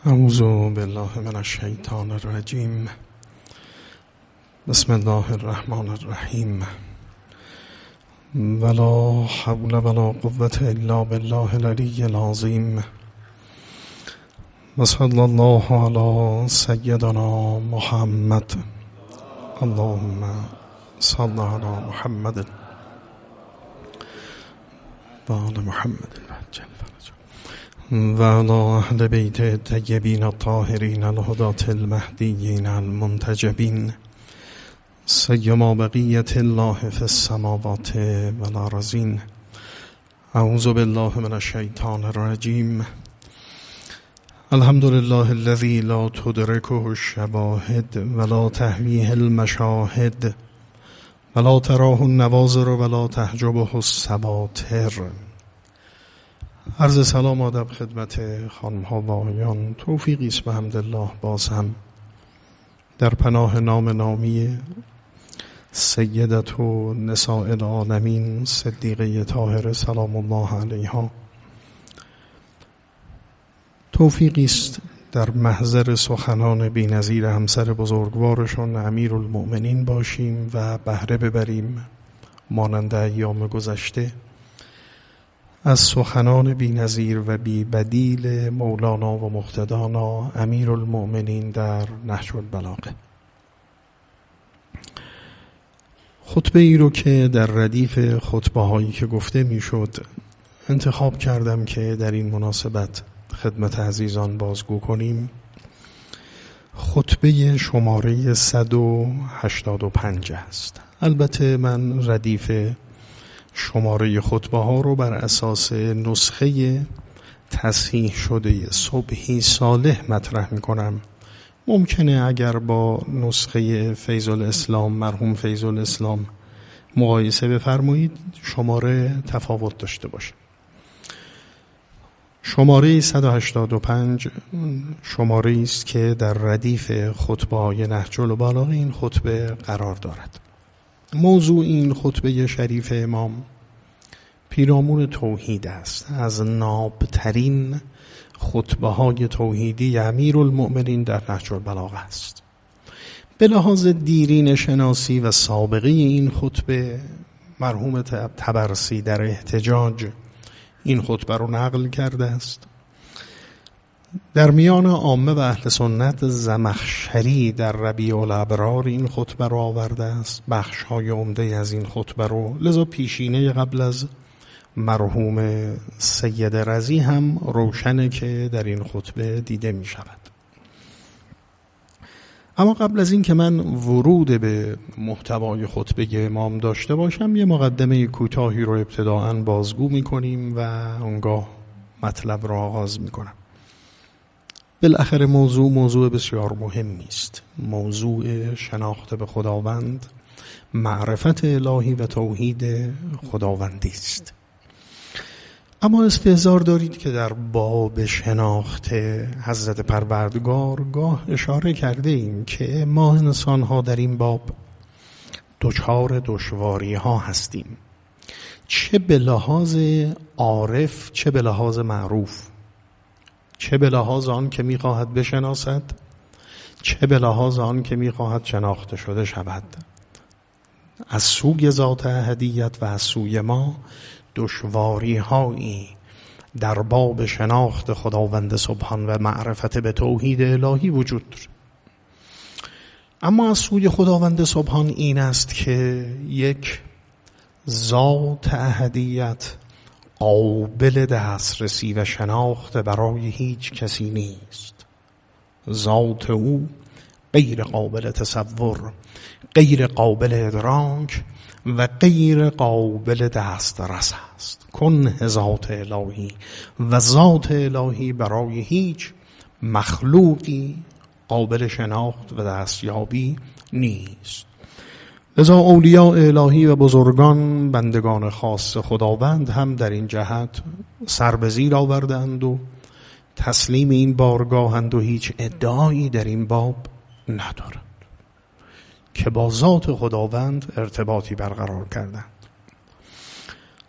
اعوذ بالله من الشیطان الرجیم. بسم الله الرحمن الرحیم. ولا حول ولا قوة الا بالله العلی العظیم. وصلی الله علی سیدنا محمد. اللهم صل علی محمد و آل محمد و علی اهل بیت الطیبین الطاهرین الهداة المهدیین المنتجبین سیما بقیة الله فی السماوات والارضین. اعوذ بالله من الشیطان الرجیم. الحمد لله الذی لا تدرکه الشواهد ولا تهویه المشاهد ولا تراه النواظر ولا تحجبه السواتر. عرض سلام و ادب خدمت خانم ها و آقایان. توفیقی است بحمدالله باز هم در پناه نام نامی سیدت و نساء العالمین صدیقه طاهره سلام الله علیها. توفیقی است در محضر سخنان بی‌نظیر همسر بزرگوارشون امیرالمؤمنین باشیم و بهره ببریم مانند ایام گذشته از سخنان بی‌نظیر و بی‌بدیل مولانا و مقتدانا امیرالمؤمنین در نهج البلاغه. خطبه ای رو که در ردیف خطبه هایی که گفته میشد انتخاب کردم که در این مناسبت خدمت عزیزان بازگو کنیم. خطبه شماره 185 است. البته من ردیف شماره خطبه ها رو بر اساس نسخه تصحیح شده صبحی صالح مطرح می کنم. ممکنه اگر با نسخه فیض الاسلام مرحوم فیض الاسلام مقایسه بفرمایید شماره تفاوت داشته باشه. شماره 185 شماره است که در ردیف خطبه های نهج البلاغه این خطبه قرار دارد. موضوع این خطبه شریف امام پیرامون توحید است. از نابترین خطبه های توحیدی امیرالمؤمنین در نهج البلاغه است. به لحاظ دیرین شناسی و سابقه این خطبه مرحوم طبرسی در احتجاج این خطبه رو نقل کرده است. در میان عامه و اهل سنت زمخشری در ربیع الابرار این خطبه رو آورده است، بخش‌های عمده از این خطبه رو، لذا پیشینه قبل از مرحوم سید رضی هم روشنه که در این خطبه دیده می شود. اما قبل از این که من ورود به محتوای خطبه امام داشته باشم یه مقدمه کوتاهی رو ابتداءً بازگو می کنیم و آنگاه مطلب را آغاز می کنم. بالاخره موضوع بسیار مهمی است. موضوع شناخت به خداوند، معرفت الهی و توحید خداوندی است. اما استحضار دارید که در باب شناخت حضرت پروردگار گاه اشاره کرده ایم که ما انسان ها در این باب دچار دشواری ها هستیم، چه به لحاظ عارف چه به لحاظ معروف، چه به لحاظ آن که می‌خواهد بشناسد چه به لحاظ آن که می‌خواهد شناخته شده شود. از سوی ذات احدیت و از سوی ما دشواری‌هایی در باب شناخت خداوند سبحان و معرفت به توحید الهی وجود دارد. اما از سوی خداوند سبحان این است که یک ذات احدیت قابل دسترسی و شناخت برای هیچ کسی نیست. ذات او غیر قابل تصور، غیر قابل ادراک و غیر قابل دسترس است. کنه ذات الهی و ذات الهی برای هیچ مخلوقی قابل شناخت و دستیابی نیست. لذا اولیاء الهی و بزرگان بندگان خاص خداوند هم در این جهت سر به زیر آوردند و تسلیم این بارگاهند و هیچ ادعایی در این باب ندارند که با ذات خداوند ارتباطی برقرار کردند.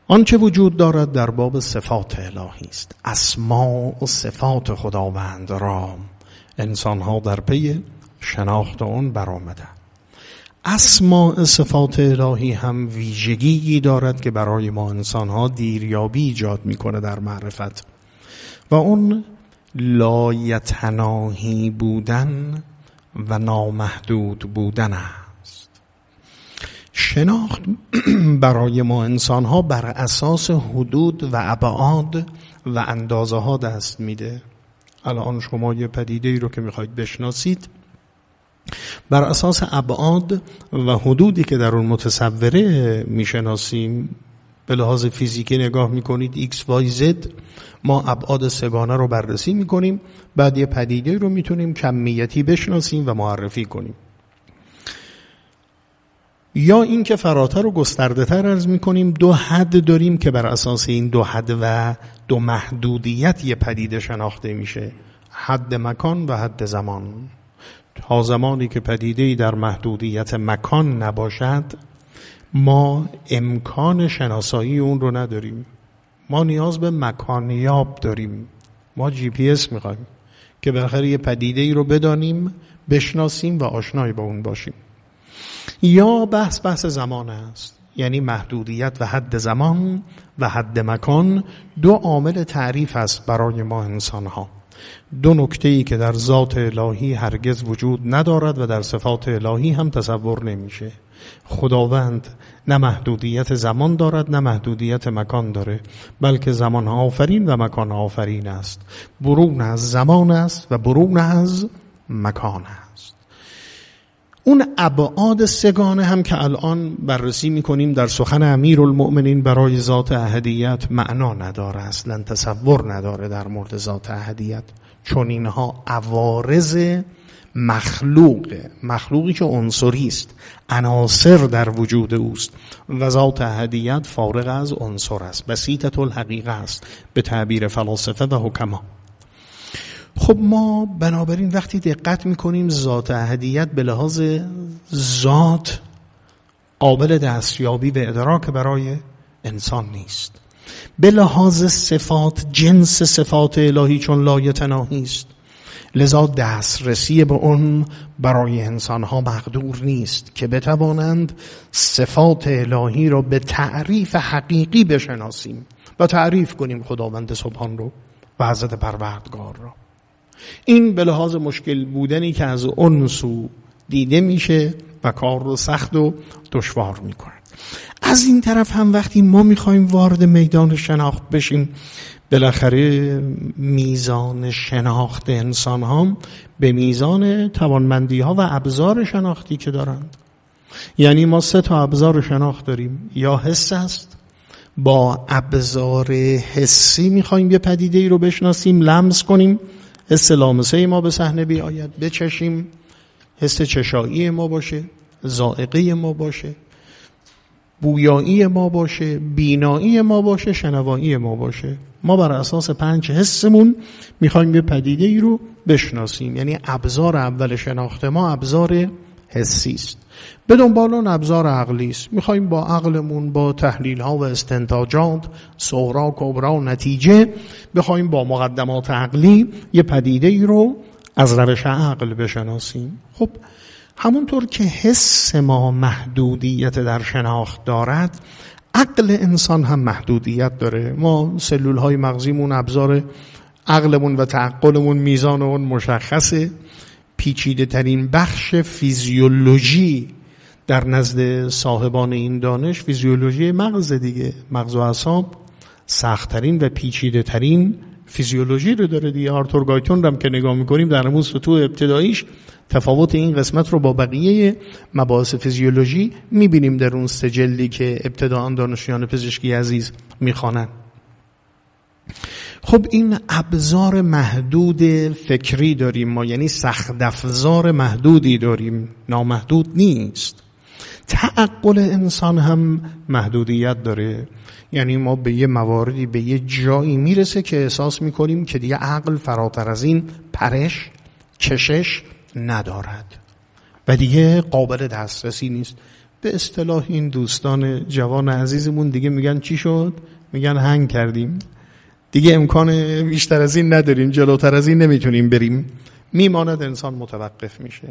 آنچه وجود دارد در باب صفات الهی است. اسما و صفات خداوند را انسان‌ها در پی شناخت آن برآمدند. اسماء صفات الهی هم ویژگی دارد که برای ما انسان‌ها دیریابی ایجاد می‌کنه در معرفت و اون لایتناهی بودن و نامحدود بودن است. شناخت برای ما انسان‌ها بر اساس حدود و ابعاد و اندازه ها دست میده. الان شما یه پدیده‌ای رو که می‌خواید بشناسید، بر اساس ابعاد و حدودی که در اون متصوره میشناسیم، به لحاظ فیزیکی نگاه میکنید x, y, z، ما ابعاد سگانه رو بررسی میکنیم، بعد یه پدیده رو میتونیم کمیتی بشناسیم و معرفی کنیم. یا این که فراتر و گسترده تر عرض میکنیم، دو حد داریم که بر اساس این دو حد و دو محدودیت یه پدیده شناخته میشه، حد مکان و حد زمان. تا زمانی که پدیده‌ای در محدودیت مکان نباشد، ما امکان شناسایی اون رو نداریم. ما نیاز به مکانیاب داریم. ما GPS میخوایم که بالاخره یه پدیده‌ای رو بدانیم، بشناسیم و آشنایی با اون باشیم. یا بحث زمان است، یعنی محدودیت و حد زمان و حد مکان دو عامل تعریف است برای ما انسان‌ها. دو نکته‌ای که در ذات الهی هرگز وجود ندارد و در صفات الهی هم تصور نمیشه. خداوند نه محدودیت زمان دارد نه محدودیت مکان داره، بلکه زمان آفرین و مکان آفرین است. برون از زمان است و برون از مکان است. اون ابعاد سگانه هم که الان بررسی میکنیم در سخن امیرالمؤمنین برای ذات احدیت معنا نداره، اصلا تصور نداره در مورد ذات احدیت، چون اینها عوارض مخلوقی که عنصری است، عناصر در وجود اوست و ذات احدیت فارغ از عنصر است، بسیطة الحقیقه است به تعبیر فلاسفه و حکما. خب ما بنابراین وقتی دقت میکنیم ذات احدیت به لحاظ ذات قابل دستیابی و ادراک برای انسان نیست. به لحاظ صفات، جنس صفات الهی چون لایتناهی است، لذا دسترسی به اون برای انسانها مقدور نیست که بتوانند صفات الهی را به تعریف حقیقی بشناسیم و تعریف کنیم خداوند سبحان رو و حضرت پروردگار را. این به لحاظ مشکل بودنی که از اون سو دیده میشه و کار رو سخت و دشوار میکنه. از این طرف هم وقتی ما میخوایم وارد میدان شناخت بشیم، بالاخره میزان شناخت انسان ها به میزان توانمندی ها و ابزار شناختی که دارند. یعنی ما 3 ابزار شناخت داریم. یا حس است، با ابزار حسی میخوایم یه پدیده ای رو بشناسیم، لمس کنیم، حس لامسه ما به صحنه بیاید، بچشیم، حس چشایی ما باشه، ذائقه ما باشه، بویایی ما باشه، بینایی ما باشه، شنوایی ما باشه. ما بر اساس 5 حسمون میخوایم یه پدیده ای رو بشناسیم. یعنی ابزار اول شناخت ما ابزار حسی است. به دنبال اون ابزار عقلی است. میخوایم با عقلمون با تحلیل ها و استنتاجات، صغرا کبرا نتیجه، بخوایم با مقدمات عقلی یه پدیده ای رو از روش عقل بشناسیم. خب همونطور که حس ما محدودیت در شناخت دارد، عقل انسان هم محدودیت داره. ما سلول های مغزیمون، ابزار عقلمون و تعقلمون میزان اون مشخصه. پیچیده ترین بخش فیزیولوژی در نزد صاحبان این دانش فیزیولوژی مغز دیگه. مغز و اعصاب سخت‌ترین و پیچیده ترین فیزیولوژی رو داره دیگه. آرتور گایتون رو هم که نگاه میکنیم در همون سطوح ابتداییش تفاوت این قسمت رو با بقیه مباحث فیزیولوژی میبینیم در اون 3 جلدی که ابتداء دانشیان پزشکی عزیز میخوانن. خب این ابزار محدود فکری داریم ما، یعنی سخت افزار محدودی داریم، نامحدود نیست. تعقل انسان هم محدودیت داره. یعنی ما به یه مواردی به یه جایی میرسه که احساس میکنیم که دیگه عقل فراتر از این پرش کشش ندارد و دیگه قابل دسترسی نیست. به اصطلاح این دوستان جوان عزیزمون دیگه میگن چی شد؟ میگن هنگ کردیم دیگه، امکان بیشتر از این نداریم، جلوتر از این نمیتونیم بریم، میماند انسان متوقف میشه.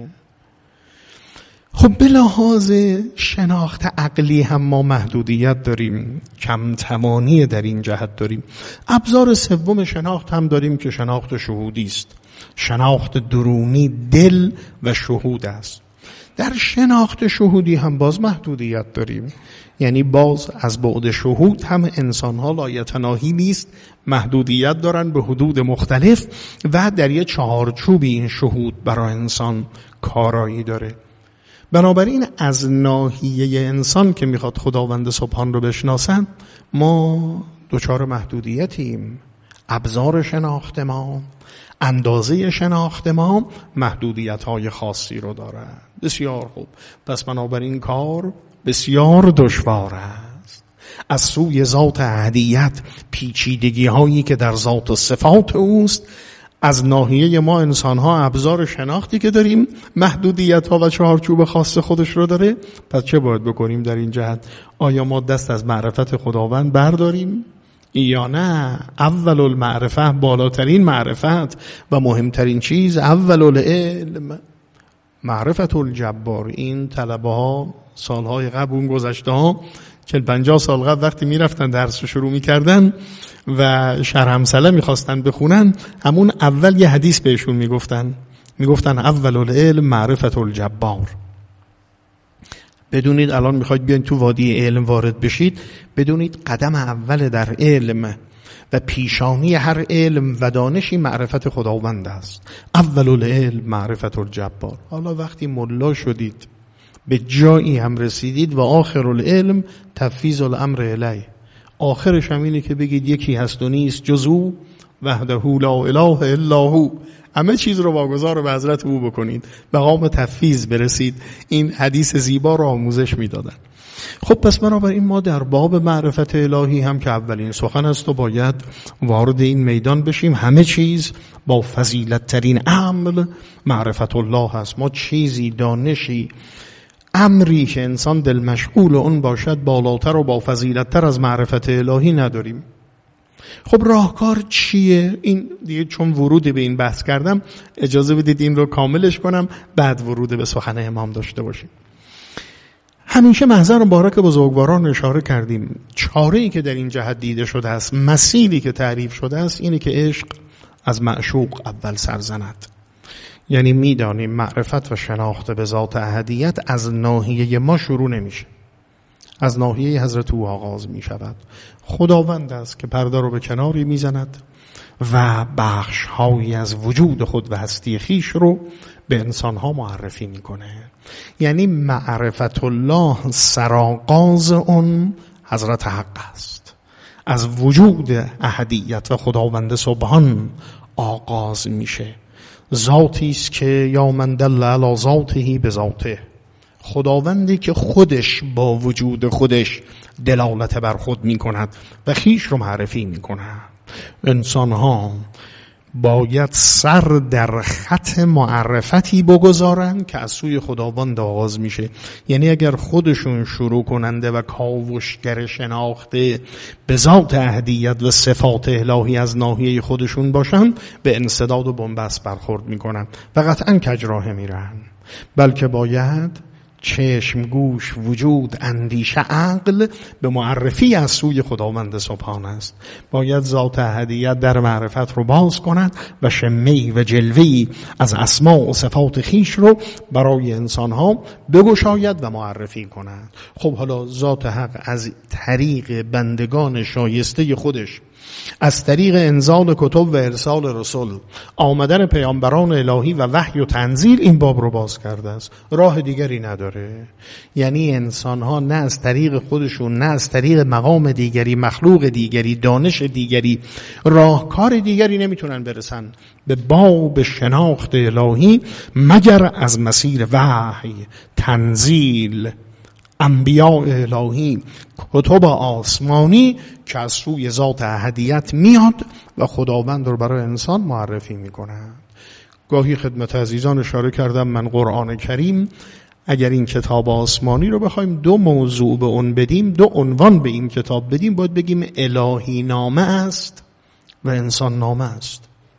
خب به لحاظ شناخت عقلی هم ما محدودیت داریم، کم توانی در این جهت داریم. ابزار سوم شناخت هم داریم که شناخت شهودی است. شناخت درونی دل و شهود است. در شناخت شهودی هم باز محدودیت داریم، یعنی باز از بعد شهود هم انسان‌ها لایتناهی نیست، محدودیت دارن به حدود مختلف و در یه چهارچوبی این شهود برای انسان کارایی داره. بنابراین از ناحیه انسان که میخواد خداوند سبحان رو بشناسن، ما دچار محدودیتیم. ابزار شناخت ما، اندازه شناخت ما محدودیت‌های خاصی رو داره. بسیار خوب، پس بنابراین کار بسیار دشوار است. از سوی ذات احدیت پیچیدگی هایی که در ذات و صفات اوست، از ناحیه ما انسان ها ابزار شناختی که داریم محدودیت ها و چهارچوب خاص خودش رو داره. پس چه باید بکنیم در این جهت؟ آیا ما دست از معرفت خداوند برداریم یا نه؟ اول المعرفه، بالاترین معرفت و مهمترین چیز اول العلم معرفت الجبار. این طلبه ها سالهای قبل، اون گذشته ها 40-50 سال قبل وقتی میرفتن درس رو شروع میکردن و شرح امثله میخواستن بخونن، همون اول یه حدیث بهشون میگفتن اول العلم معرفت الجبار. بدونید الان میخواید بیاین تو وادی علم وارد بشید، بدونید قدم اول در علم و پیشانی هر علم و دانشی معرفت خداوند است. اول العلم معرفت الجبار. حالا وقتی ملا شدید، به جایی هم رسیدید و آخر العلم تفویض الامر الیه، آخرش هم اینه که بگید یکی هست و نیست جز او، وحده لا اله الا هو، همه چیز رو واگذار به حضرت او بکنید، مقام تفویض برسید. این حدیث زیبا رو آموزش میدادن. خب پس بنابراین ما در باب معرفت الهی هم که اولین سخن است و باید وارد این میدان بشیم. همه چیز با فضیلت ترین عمل معرفت الله هست. ما چیزی، دانشی، امری که انسان دل مشغول اون باشد بالاتر و با فضیلت تر از معرفت الهی نداریم. خب راهکار چیه؟ این دیگه چون ورود به این بحث کردم اجازه بدید این رو کاملش کنم، بعد ورود به سخن امام داشته باشیم. همیشه محضر مبارک بزرگواران اشاره کردیم، چاره‌ای که در این جهت دیده شده است، مسیری که تعریف شده است، اینه که عشق از معشوق اول سرزند. یعنی میدانیم معرفت و شناخت به ذات احدیت از ناحیه ما شروع نمیشه، از ناحیه حضرت او آغاز می شود. خداوند است که پرده رو به کناری می زند و بخش هایی از وجود خود و هستی خیش رو به انسان ها معرفی می کنه. یعنی معرفت الله سرآغاز اون حضرت حق است، از وجود احدیت و خداوند سبحان آغاز میشه. ذاتی است که یا من دل علی ذاته به ذاته، خداوندی که خودش با وجود خودش دلالت بر خود می کند و خیش رو معرفی می کند. انسان ها باید سر در خط معرفتی بگذارند که از سوی خداوند آغاز میشه. یعنی اگر خودشون شروع کننده و کاوشگر شناخته به ذات احدیت و صفات الهی از ناحیه خودشون باشن، به انسداد و بنبست برخورد میکنن و قطعا کج راه میرن. بلکه باید چشم، گوش، وجود، اندیشه، عقل به معرفی از سوی خداوند سبحان است. باید ذات احدیت در معرفت رو باز کند و شمه‌ای و جلوه‌ای از اسماء و صفات خیش رو برای انسان‌ها بگشاید و معرفی کند. خب حالا ذات حق از طریق بندگان شایسته خودش، از طریق انزال کتب و ارسال رسول، آمدن پیامبران الهی و وحی و تنزیل این باب رو باز کرده است. راه دیگری نداره. یعنی انسان ها نه از طریق خودشون، نه از طریق مقام دیگری، مخلوق دیگری، دانش دیگری، راهکار دیگری نمیتونن برسن به باب شناخت الهی مگر از مسیر وحی، تنزیل، انبیاء الهی، کتب آسمانی که از سوی ذات احدیت میاد و خداوند رو برای انسان معرفی میکنه. گاهی خدمت عزیزان اشاره کردم، من قرآن کریم اگر این کتاب آسمانی رو بخوایم دو موضوع به اون بدیم، دو عنوان به این کتاب بدیم، باید بگیم الهی نامه است و انسان نامه است.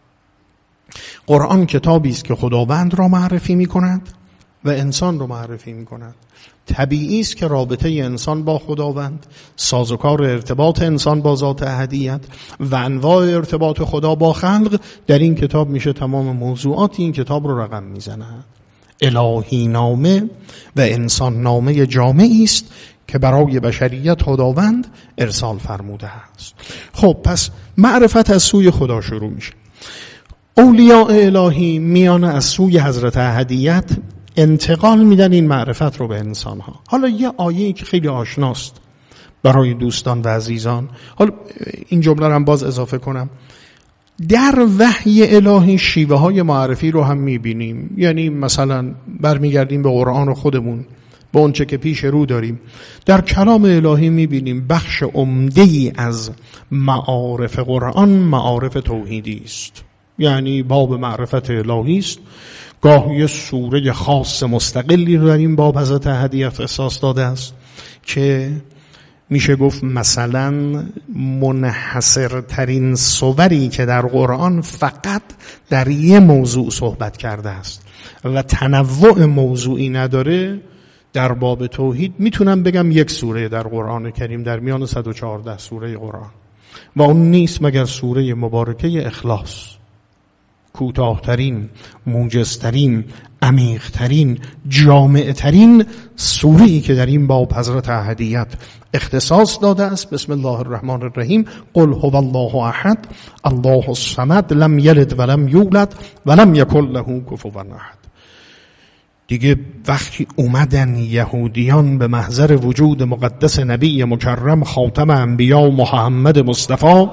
قرآن کتابی است که خداوند را معرفی می کند و انسان را معرفی می کند. طبیعی است که رابطه انسان با خداوند، سازوکار ارتباط انسان با ذات احدیت و انواع ارتباط خدا با خلق در این کتاب میشه تمام موضوعات این کتاب رو رقم میزنه. الهی نامه و انسان نامه جامعی است که برای بشریت خداوند ارسال فرموده است. خب پس معرفت از سوی خدا شروع میشه. اولیاء الهی میان از سوی حضرت احدیت انتقال میدن این معرفت رو به انسان ها. حالا یه آیه‌ای که خیلی آشناست برای دوستان و عزیزان، حالا این جمله رو هم باز اضافه کنم، در وحی الهی شیوه های معرفی رو هم میبینیم. یعنی مثلا برمیگردیم به قرآن خودمون، به اونچه که پیش رو داریم. در کلام الهی میبینیم بخش عمده‌ای از معارف قرآن معارف توحیدی است. یعنی باب معرفت الهی است. گاه یه سوره خاص مستقلی رو در این باب حضرت احدیت اختصاص داده است که میشه گفت مثلا منحصرترین سوری که در قرآن فقط در یه موضوع صحبت کرده است و تنوع موضوعی نداره. در باب توحید میتونم بگم یک سوره در قرآن کریم در میان 114 سوره قرآن و اون نیست مگر سوره مبارکه اخلاص، کوتاه‌ترین، موجزترین، عمیق‌ترین، جامع‌ترین سوره‌ای که در این باب حضرت احدیت اختصاص داده است. بسم الله الرحمن الرحیم. قل هو الله احد الله الصمد لم یلد ولم یولد ولم یکن له کفوا احد. دیگه وقتی اومدن یهودیان به محضر وجود مقدس نبی مکرم خاتم انبیا محمد مصطفی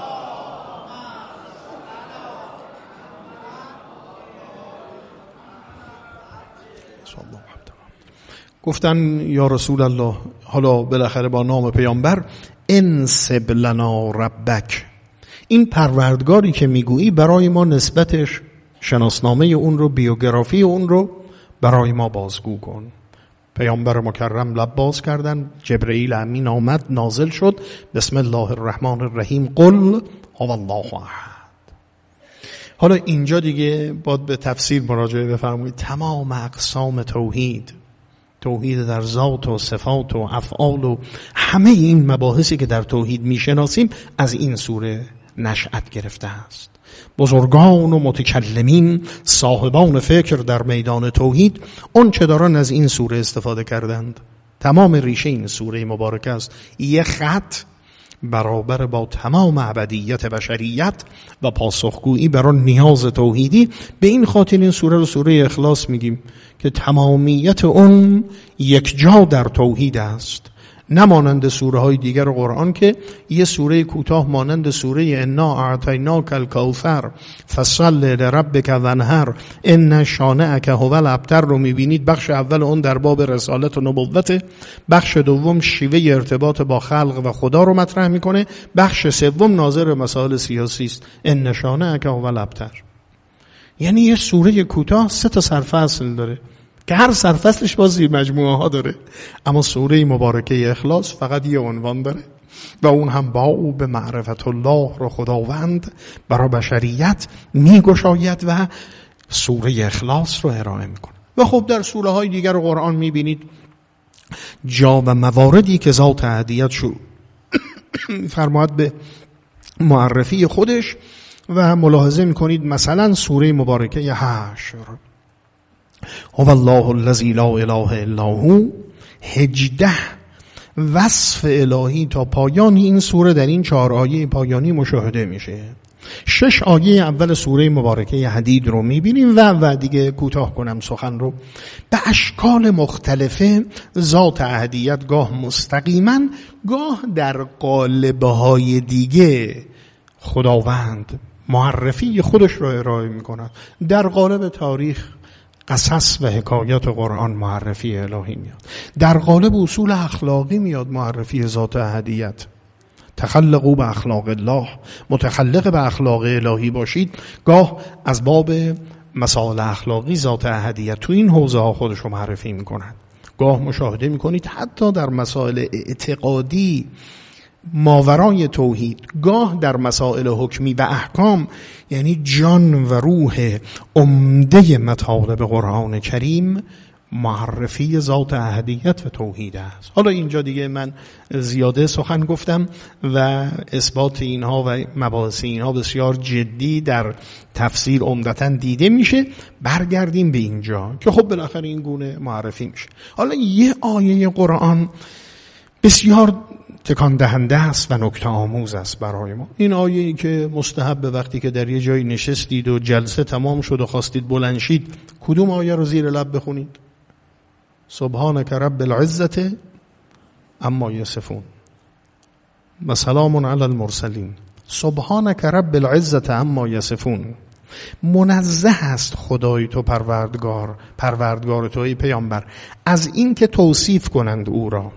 گفتن یا رسول الله، حالا بالاخره با نام پیامبر، انسب لنا ربک، این پروردگاری که میگویی برای ما نسبتش، شناسنامه اون رو، بیوگرافی اون رو برای ما بازگو کن. پیامبر مکرم لب باز کردن، جبرئیل امین آمد نازل شد. بسم الله الرحمن الرحیم. قل هو الله احد. حالا اینجا دیگه باید به تفسیر مراجعه بفرمایید. تمام اقسام توحید در ذات و صفات و افعال و همه این مباحثی که در توحید میشناسیم از این سوره نشأت گرفته است. بزرگان و متکلمین، صاحبان فکر در میدان توحید اون چه دارن از این سوره استفاده کردند. تمام ریشه این سوره مبارکه است. یه خط برابر با تمام ابدیت بشریت و پاسخگویی برای نیاز توحیدی. به این خاطر این سوره رو سوره اخلاص میگیم که تمامیت اون یک جا در توحید است، نه مانند سوره های دیگر قرآن که یه سوره کوتاه مانند سوره انا اعطیناک الکوثر فصل لربک وانحر ان شانئک هو الابتر رو میبینید. بخش اول اون در باب رسالت و نبوت، بخش دوم شیوه ارتباط با خلق و خدا رو مطرح میکنه، بخش سوم ناظر مسائل سیاسی است. ان شانئک هو الابتر. یعنی یه سوره کوتاه 3 سرفصل داره که هر سرفصلش باز مجموعه ها داره، اما سوره مبارکه اخلاص فقط یه عنوان داره و اون هم با او به معرفت الله رو خداوند برای بشریت میگشاید و سوره اخلاص رو ارائه میکنه. و خب در سوره های دیگر قرآن میبینید جا و مواردی که ذات احدیت شروع فرماید به معرفی خودش و ملاحظه میکنید مثلا سوره مبارکه حشر هو الله الذی لا اله الا هو، 18 وصف الهی تا پایان این سوره در این 4 آیه پایانی مشاهده میشه. 6 آیه اول سوره مبارکه حدید رو میبینیم و دیگه کوتاه کنم سخن رو. به اشکال مختلفه ذات احدیت گاه مستقیما، گاه در قالب‌های دیگه خداوند معرفی خودش رو ارائه میکند. در قالب تاریخ، قصص و حکایات قرآن معرفی الهی میاد. در قالب اصول اخلاقی میاد معرفی ذات احدیت. تخلقوا به اخلاق الله، متخلق به اخلاق الهی باشید. گاه از باب مسائل اخلاقی ذات احدیت تو این حوزه ها خودش رو معرفی میکنن. گاه مشاهده میکنید حتی در مسائل اعتقادی ماورای توحید، گاه در مسائل حکمی و احکام، یعنی جان و روح عمده مطالب قرآن کریم معرفی ذات احدیت و توحید است. حالا اینجا دیگه من زیاده سخن گفتم و اثبات اینها و مباحث اینها بسیار جدی در تفسیر عمدتاً دیده میشه. برگردیم به اینجا که خب بالاخره این گونه معرفی میشه. حالا یه آیه قرآن بسیار تکان دهنده است و نکته آموز است برای ما. این آیه‌ای که مستحب وقتی که در یه جایی نشستید و جلسه تمام شد و خواستید بلند شید، کدوم آیه رو زیر لب بخونید؟ سبحانك رب العزة عما یصفون و سلام علی المرسلین. سبحانك رب العزة عما یصفون. منزه است خدای تو پروردگار تو ای پیامبر از این که توصیف کنند او را.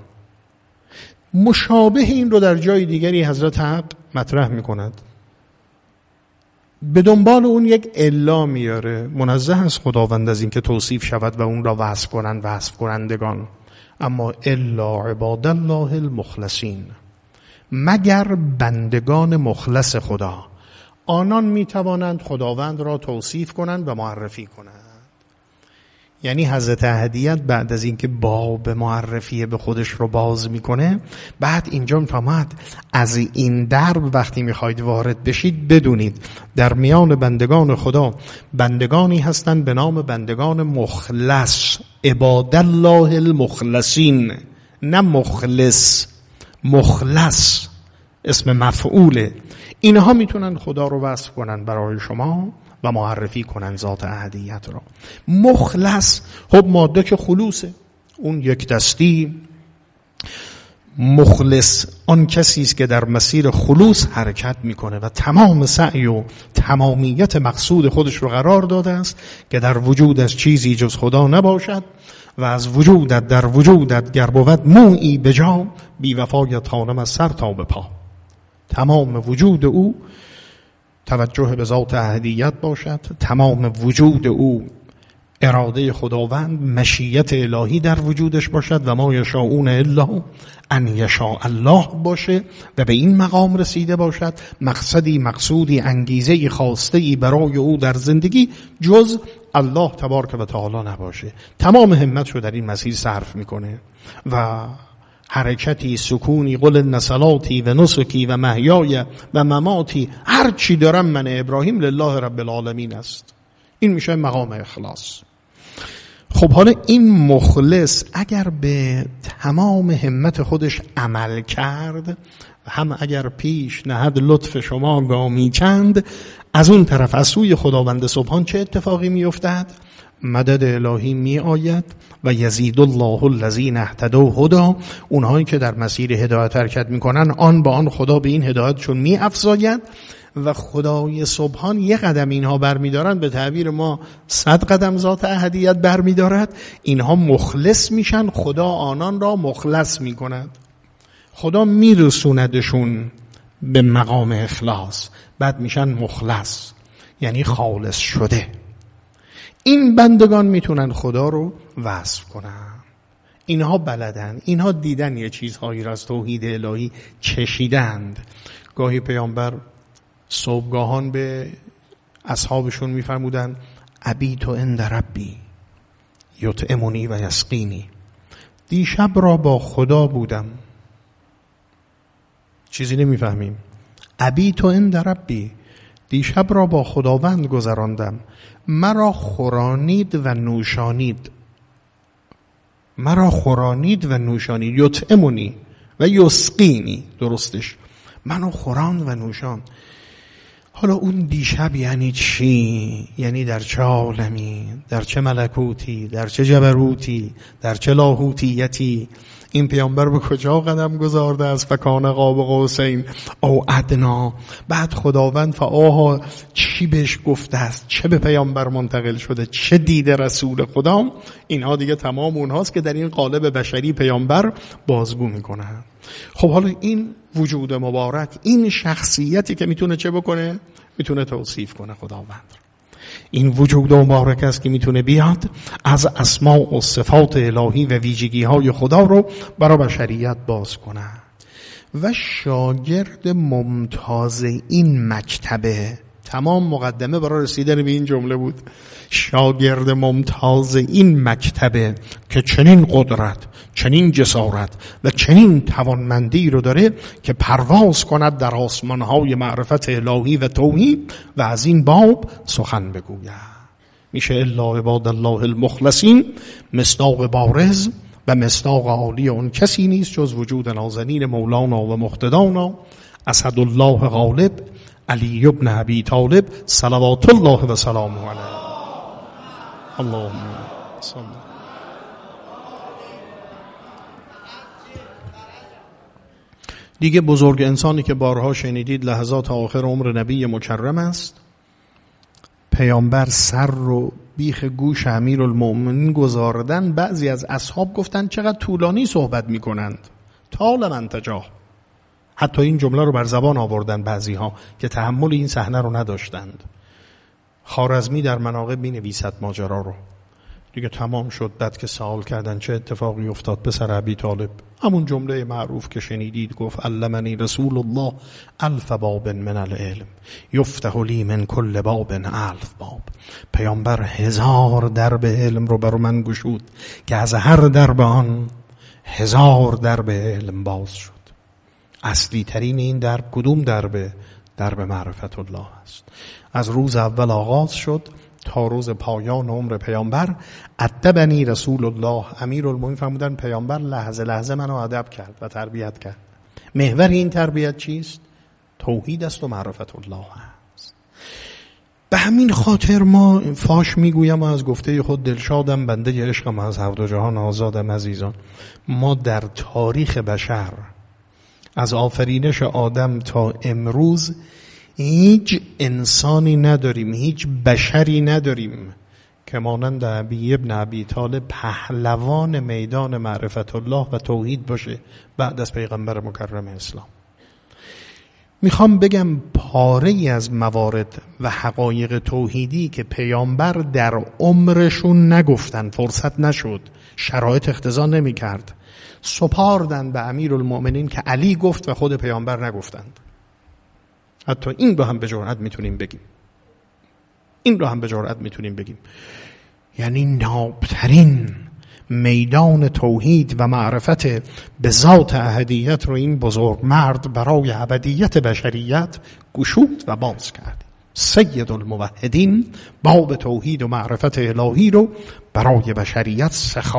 مشابه این رو در جای دیگری حضرت حق مطرح می کند، به دنبال اون یک الا میاره. منزه است خداوند از این که توصیف شود و اون را وصف کنندگان. اما الا عباد الله المخلصین، مگر بندگان مخلص خدا، آنان میتوانند خداوند را توصیف کنند و معرفی کنند. یعنی حضرت احدیت بعد از اینکه باب معرفی به خودش رو باز میکنه، بعد اینجا میفهمد از این درب وقتی میخواید وارد بشید بدونید در میان بندگان خدا بندگانی هستند به نام بندگان مخلص، عباد الله المخلصین، نه مخلص. مخلص اسم مفعوله. اینها میتونن خدا رو وصف کنن برای شما و معرفی کنن ذات احدیت را. مخلص، خب ماده که خلوصه، اون یک دستی. مخلص آن کسی است که در مسیر خلوص حرکت میکنه و تمام سعی و تمامیت مقصود خودش رو قرار داده است که در وجودش چیزی جز خدا نباشد و از وجودت در وجودت گر بود مویی به جا، بی وفایت خوانم از سر تا به پا. تمام وجود او توجه به ذات احدیت باشد، تمام وجود او اراده خداوند، مشیت الهی در وجودش باشد و ما یشاءون الا ان یشاء الله باشه و به این مقام رسیده باشد. مقصودی انگیزه خواسته برای او در زندگی جز الله تبارک و تعالی نباشه. تمام همتش رو در این مسیر صرف میکنه و حرکتی، سکونی، قل ان صلاتی و نسکی و محیای و مماتی، هر چی دارم من ابراهیم لله رب العالمین است. این میشه مقام اخلاص. خب حالا این مخلص اگر به تمام همت خودش عمل کرد، هم اگر پیش نهد لطف شما گامی چند، از اون طرف از سوی خداوند سبحان چه اتفاقی میافتد؟ مدد الهی می آید و یزید الله الذین اهتدوا هدی، اونهایی که در مسیر هدایت حرکت میکنن آن با آن خدا به این هدایتشون می افزاید و خدای سبحان یک قدم اینها برمیدارن، به تعبیر ما 100 قدم ذات احدیت برمیدارد. اینها مخلص میشن، خدا آنان را مخلص میکند، خدا میرسوندشون به مقام اخلاص، بعد میشن مخلص یعنی خالص شده. این بندگان میتونن خدا رو وصف کنن. اینها بلدن، اینها دیدن یه چیزهایی را از توحید الهی چشیدند. گاهی پیامبر صبحگاهان به اصحابشون میفرمودن ابیت عند ربی یطعمنی و یسقینی. دیشب را با خدا بودم. چیزی نمیفهمیم. ابیت عند ربی، دیشب را با خداوند گذراندم، مرا خورانید و نوشانید. مرا خورانید و نوشانید، یطعمنی و یسقینی، درستش منو خوراند و نوشان. حالا اون دیشب یعنی چی؟ یعنی در چه عالمی، در چه ملکوتی، در چه جبروتی، در چه لاهوتیتی؟ این پیامبر به کجا قدم گذارده است؟ فکان قاب قوسین او ادنا. بعد خداوند فآها چی بهش گفته است، چه به پیامبر منتقل شده، چه دیده رسول خدا؟ اینها دیگه تمام اونهاست که در این قالب بشری پیامبر بازگو میکنن. خب حالا این وجود مبارک، این شخصیتی که میتونه چه بکنه؟ میتونه توصیف کنه خداوند. این وجود مبارک است که میتونه بیاد از اسماء و صفات الهی و ویژگی های خدا رو برای بشریت باز کنه. و شاگرد ممتاز این مکتبه، تمام مقدمه برای رسیدن به این جمله بود، شاگرد ممتاز این مکتبه که چنین قدرت، چنین جسارت و چنین توانمندی رو داره که پرواز کند در آسمانهای معرفت الهی و توحید و از این باب سخن بگوید. میشه الا عباد الله المخلصین مصداق بارز و مصداق عالی اون کسی نیست جز وجود نازنین مولانا و مقتدانا اسدالله غالب علی ابن ابی طالب صلوات الله و سلامه علیه. اللهم صل. دیگه بزرگ انسانی که بارها شنیدید لحظات آخر عمر نبی مکرم است. پیامبر سر رو بیخ گوش امیرالمؤمنین گذاردن. بعضی از اصحاب گفتن چقدر طولانی صحبت میکنند، طال منتجاه. حتی این جمله رو بر زبان آوردن بعضی ها که تحمل این صحنه رو نداشتند. خوارزمی در مناقب می‌نویسد ماجرا رو. دیگه تمام شد. بعد که سوال کردن چه اتفاقی افتاد پسر ابی طالب، همون جمله معروف که شنیدید گفت علمنی رسول الله الف باب من العلم یفتح لی من کل باب الف باب. پیامبر 1000 درب علم رو بر من گشود که از هر درب آن 1000 درب علم باز شد. اصلی ترین این درب کدوم دربه؟ درب معرفت الله است. از روز اول آغاز شد تا روز پایان عمر پیامبر. ادبنی رسول الله. امیرالمومنین فرمودن پیامبر لحظه لحظه منو ادب کرد و تربیت کرد. محور این تربیت چیست؟ توحید است و معرفت الله است. به همین خاطر ما فاش میگویم و از گفته خود دلشادم بنده عشقم از هر دو جهان آزادم عزیزان. ما در تاریخ بشر از آفرینش آدم تا امروز هیچ انسانی نداریم، هیچ بشری نداریم که مانند علی ابن ابی طالب پهلوان میدان معرفت الله و توحید باشه بعد از پیغمبر مکرم اسلام. میخوام بگم پاره ای از موارد و حقایق توحیدی که پیامبر در عمرشون نگفتن، فرصت نشد، شرایط اقتضا نمیکرد، سپاردن به امیرالمؤمنین که علی گفت و خود پیامبر نگفتند. حتی این رو هم به جرئت میتونیم بگیم. یعنی نابترین میدان توحید و معرفت به ذات احدیت رو این بزرگ مرد برای ابدیت بشریت گشود و باز کرد. سید الموحدین باب توحید و معرفت الهی رو برای بشریت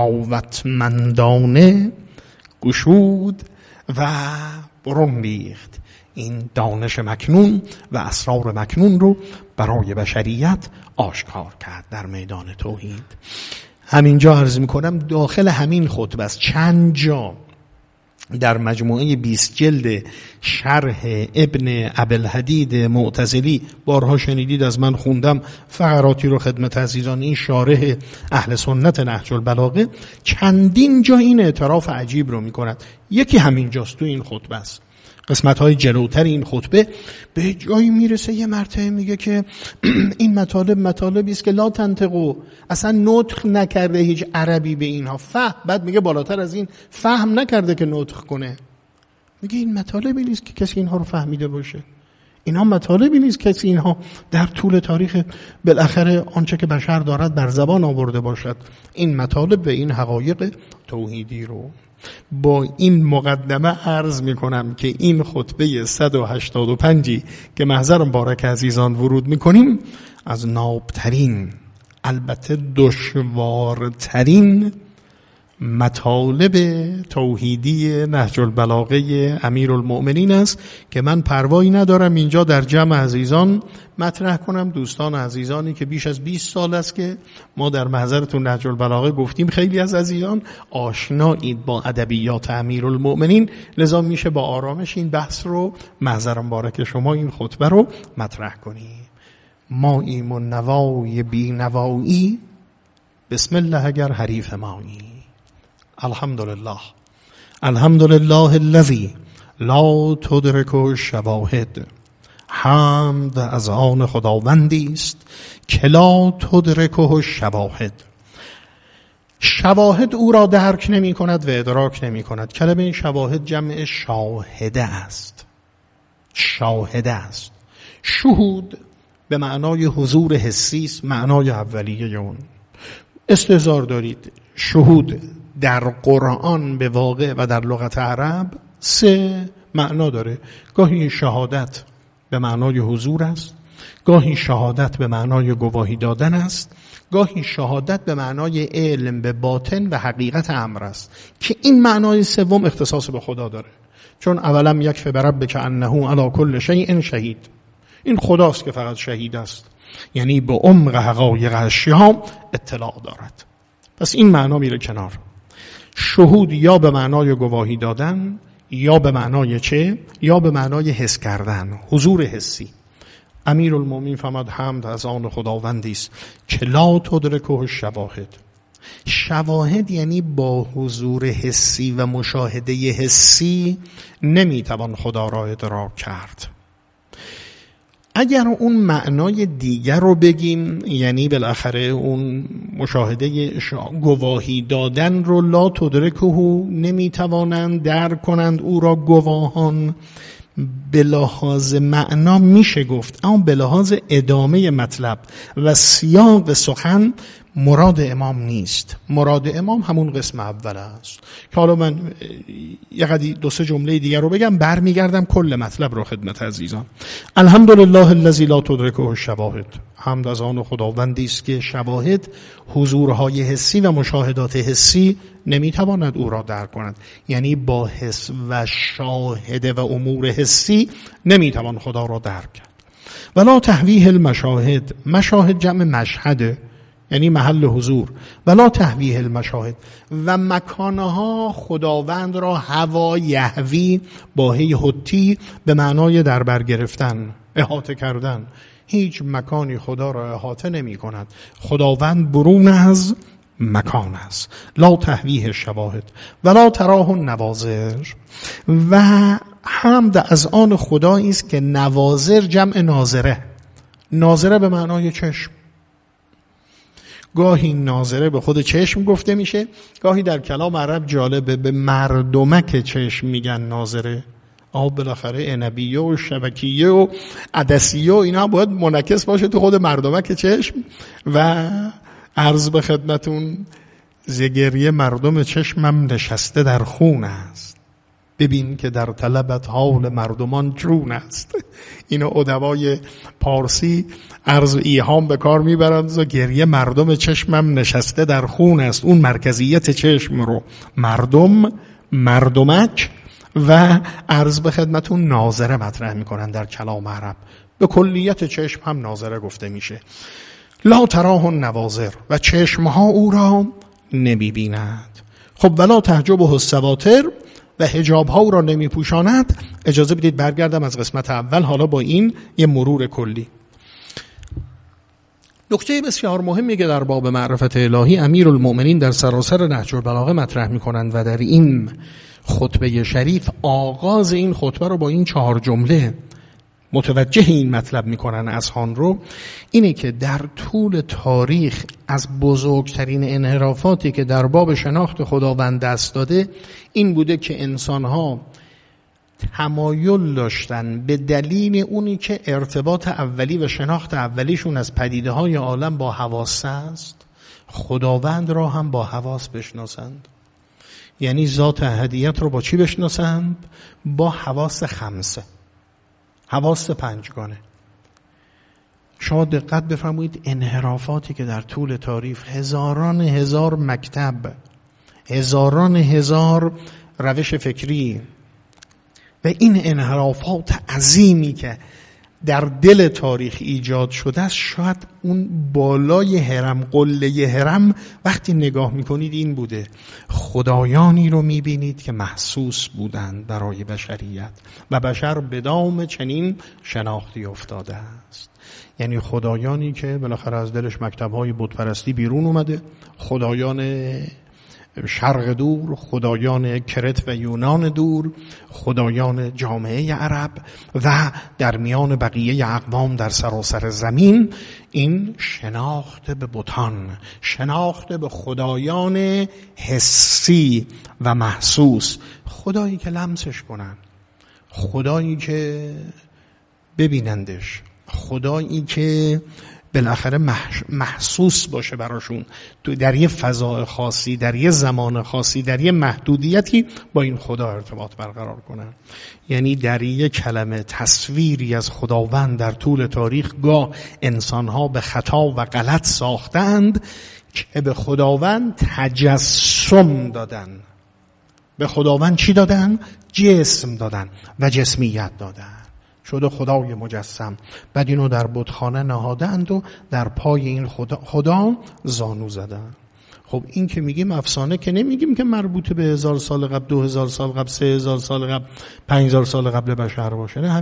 سخاوتمندانه گشود و برون ریخت. این دانش مکنون و اسرار مکنون رو برای بشریت آشکار کرد در میدان توحید. همینجا عرض میکنم داخل همین خطبه است چند جا در مجموعه 20 جلد شرح ابن ابوالحدید معتزلی، بارها شنیدید از من خوندم فقراتی رو خدمت عزیزان، این شارح اهل سنت نهج البلاغه، چندین جا این اعتراف عجیب رو میکند. یکی همین جاست تو این خطبه است. قسمت‌های جلوتر این خطبه به جایی میرسه یه مرتبه میگه که این مطالبی است که لا تنطقو، اصلا نطق نکرده هیچ عربی به اینها. بعد میگه بالاتر از این فهم نکرده که نطق کنه. میگه این مطالبی نیست که کسی اینها رو فهمیده باشه. اینها مطالبی نیست کسی اینها در طول تاریخ بالاخره آنچه که بشر دارد بر زبان آورده باشد. این مطالب و این حقایق توحیدی رو با این مقدمه عرض میکنم که این خطبه 185 که محضر مبارک عزیزان ورود میکنیم از نابترین البته دشوارترین مطالب توحیدی نهج البلاغه امیرالمؤمنین است که من پروایی ندارم اینجا در جمع عزیزان مطرح کنم. دوستان عزیزانی که بیش از 20 سال است که ما در محضرتون نهج البلاغه گفتیم، خیلی از عزیزان آشنایید با ادبیات امیرالمؤمنین، لذا میشه با آرامش این بحث رو محضر مبارک شما این خطبه رو مطرح کنیم. ماییم و نوای بی نوایی بسم الله اگر حریف مایی. الحمدلله الذی لا تدرک الشواهد حمد از آن خداوندی است که لا تدرکه شواهد. شواهد او را درک نمی کند و ادراک نمی کند. کلمه شواهد جمع شاهده است. شاهده است. شهود به معنای حضور حسی است، معنای اولیه اون. استحضار دارید شهود در قرآن به واقع و در لغت عرب 3 معنا داره. گاهی شهادت به معنای حضور است، گاهی شهادت به معنای گواهی دادن است، گاهی شهادت به معنای علم به باطن و حقیقت امر است که این معنای سوم اختصاص به خدا داره. چون اولم یکفی بربک انه علی کل شیء شهید. این خداست که فقط شهید است، یعنی به عمق حقایق اشیا اطلاع دارد. پس این معنا میره کنار. شهود یا به معنای گواهی دادن، یا به معنای چه؟ یا به معنای حس کردن، حضور حسی. امیرالمومنین فرمود حمد از آن خداوندی است که لا تدرکه شواهد. شواهد یعنی با حضور حسی و مشاهده حسی نمیتوان خدا را ادراک کرد. اگر اون معنای دیگر رو بگیم، یعنی بالاخره اون مشاهده گواهی دادن رو لا تدرکه نمیتوانند درک کنند او را گواهان، به لحاظ معنا میشه گفت، اما به لحاظ ادامه مطلب و سیاق سخن مراد امام نیست. مراد امام همون قسم اول است که حالا من یه 2-3 جمله دیگر رو بگم، برمیگردم کل مطلب رو خدمت عزیزان. الحمدلله الذی لا تدرکه الشواهد. حمد از آن خداوندی است که شواهد، حضورهای حسی و مشاهدات حسی نمیتواند او را درک کند. یعنی با حس و شاهده و امور حسی نمیتوان خدا را درک کرد. ولا تهویه المشاهد. مشاهد جمع مشهده، یعنی محل حضور. ولا تهویه المشاهد. و مکانها خداوند را هوا یهوی با هی حتی به معنای در بر گرفتن، احاطه کردن. هیچ مکانی خدا را احاطه نمی کند. خداوند برون از مکان است. لا تهویه شواهد ولا تراه النواظر. و حمد از آن خدایی است که نواظر جمع ناظره. ناظره به معنای چشم. گاهی ناظره به خود چشم گفته میشه، گاهی در کلام عرب جالبه به مردمک چشم میگن ناظره. بالاخره عنبیه و شبکیه و عدسیه و اینا باید منعکس باشه تو خود مردمک چشم. و عرض به خدمتون زگریه مردم چشمم نشسته در خون است، ببین که در طلبت حال مردمان چون است. اینو ادبای پارسی عرض ایهام به کار میبرند و گریه مردم چشمم نشسته در خون است. اون مرکزیت چشم رو مردم، مردمک و عرض به خدمتون ناظره مطرح میکنن در کلام عرب. به کلیت چشم هم ناظره گفته میشه. لا تراه النواظر. و چشمها او را نمیبیند. خب ولا تحجبه السواتر. و حجاب ها او را نمی پوشاند. اجازه بدید برگردم از قسمت اول، حالا با این یه مرور کلی. نکته بسیار مهمی که در باب معرفت الهی امیرالمومنین در سراسر نهج البلاغه مطرح می کنند و در این خطبه شریف آغاز این خطبه رو با این 4 جمله متوجه این مطلب میکنن اذهان رو، اینه که در طول تاریخ از بزرگترین انحرافاتی که در باب شناخت خداوند دست داده این بوده که انسانها تمایل داشتن به دلیل اونی که ارتباط اولی و شناخت اولیشون از پدیده های عالم با حواس است، خداوند را هم با حواس بشناسند. یعنی ذات احدیت رو با چی بشناسند؟ با حواس 5، حواس 5گانه. شما دقت بفرمایید انحرافاتی که در طول تاریخ هزاران هزار مکتب، هزاران هزار روش فکری و این انحرافات عظیمی که در دل تاریخ ایجاد شده است، شاید اون بالای هرم، قله هرم وقتی نگاه میکنید این بوده: خدایانی رو میبینید که محسوس بودند برای بشریت و بشر به دام چنین شناختی افتاده است. یعنی خدایانی که بالاخره از دلش مکتب‌های بتپرستی بیرون اومده، خدایان شرق دور، خدایان کرت و یونان دور، خدایان جامعه عرب و در میان بقیه اقوام در سراسر زمین، این شناخت به بتان، شناخت به خدایان حسی و محسوس، خدایی که لمسش کنن، خدایی که ببینندش، خدایی که بالاخره محسوس باشه براشون، تو در یه فضای خاصی، در یه زمان خاصی، در یه محدودیتی با این خدا ارتباط برقرار کنن. یعنی در یه کلمه تصویری از خداوند در طول تاریخ گاه انسانها به خطا و غلط ساختند که به خداوند تجسم دادن. به خداوند چی دادن؟ جسم دادن و جسمیت دادن، شده خدای مجسم. بعد اینو در بتخانه نهادند و در پای این خدا زانو زدن. خب این که میگیم افسانه که نمیگیم که مربوط به 1000 سال قبل، 2000 سال قبل، 3000 سال قبل، 5000 سال قبل بشر باشه. نه،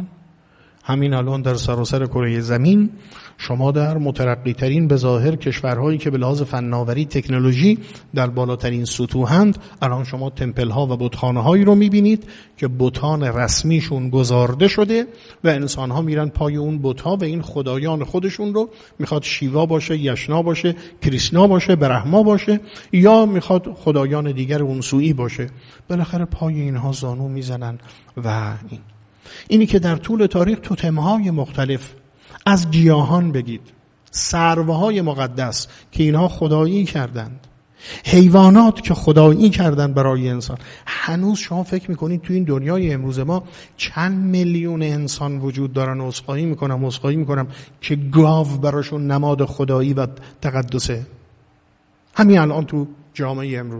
همین الان در سراسر کره زمین شما در مترقی ترین به ظاهر کشورهایی که به لحاظ فناوری تکنولوژی در بالاترین سطوحند، الان شما تمپل ها و بتخانه هایی رو میبینید که بتان رسمیشون گذارده شده و انسان ها میرن پای اون بتها و این خدایان خودشون رو، میخواد شیوا باشه، یشنا باشه، کریشنا باشه، برهما باشه، یا میخواد خدایان دیگر اونسویی باشه، بالاخره پای اینها زانو میزنن. و اینی که در طول تاریخ توتم‌های مختلف از گیاهان بگید، سروهای مقدس که اینها خدایی کردند، حیوانات که خدایی کردند برای انسان. هنوز شما فکر میکنید تو این دنیای امروز ما چند میلیون انسان وجود دارن عذرخواهی میکنم که گاو براشون نماد خدایی و تقدسه. همین الان تو جامعه امروز،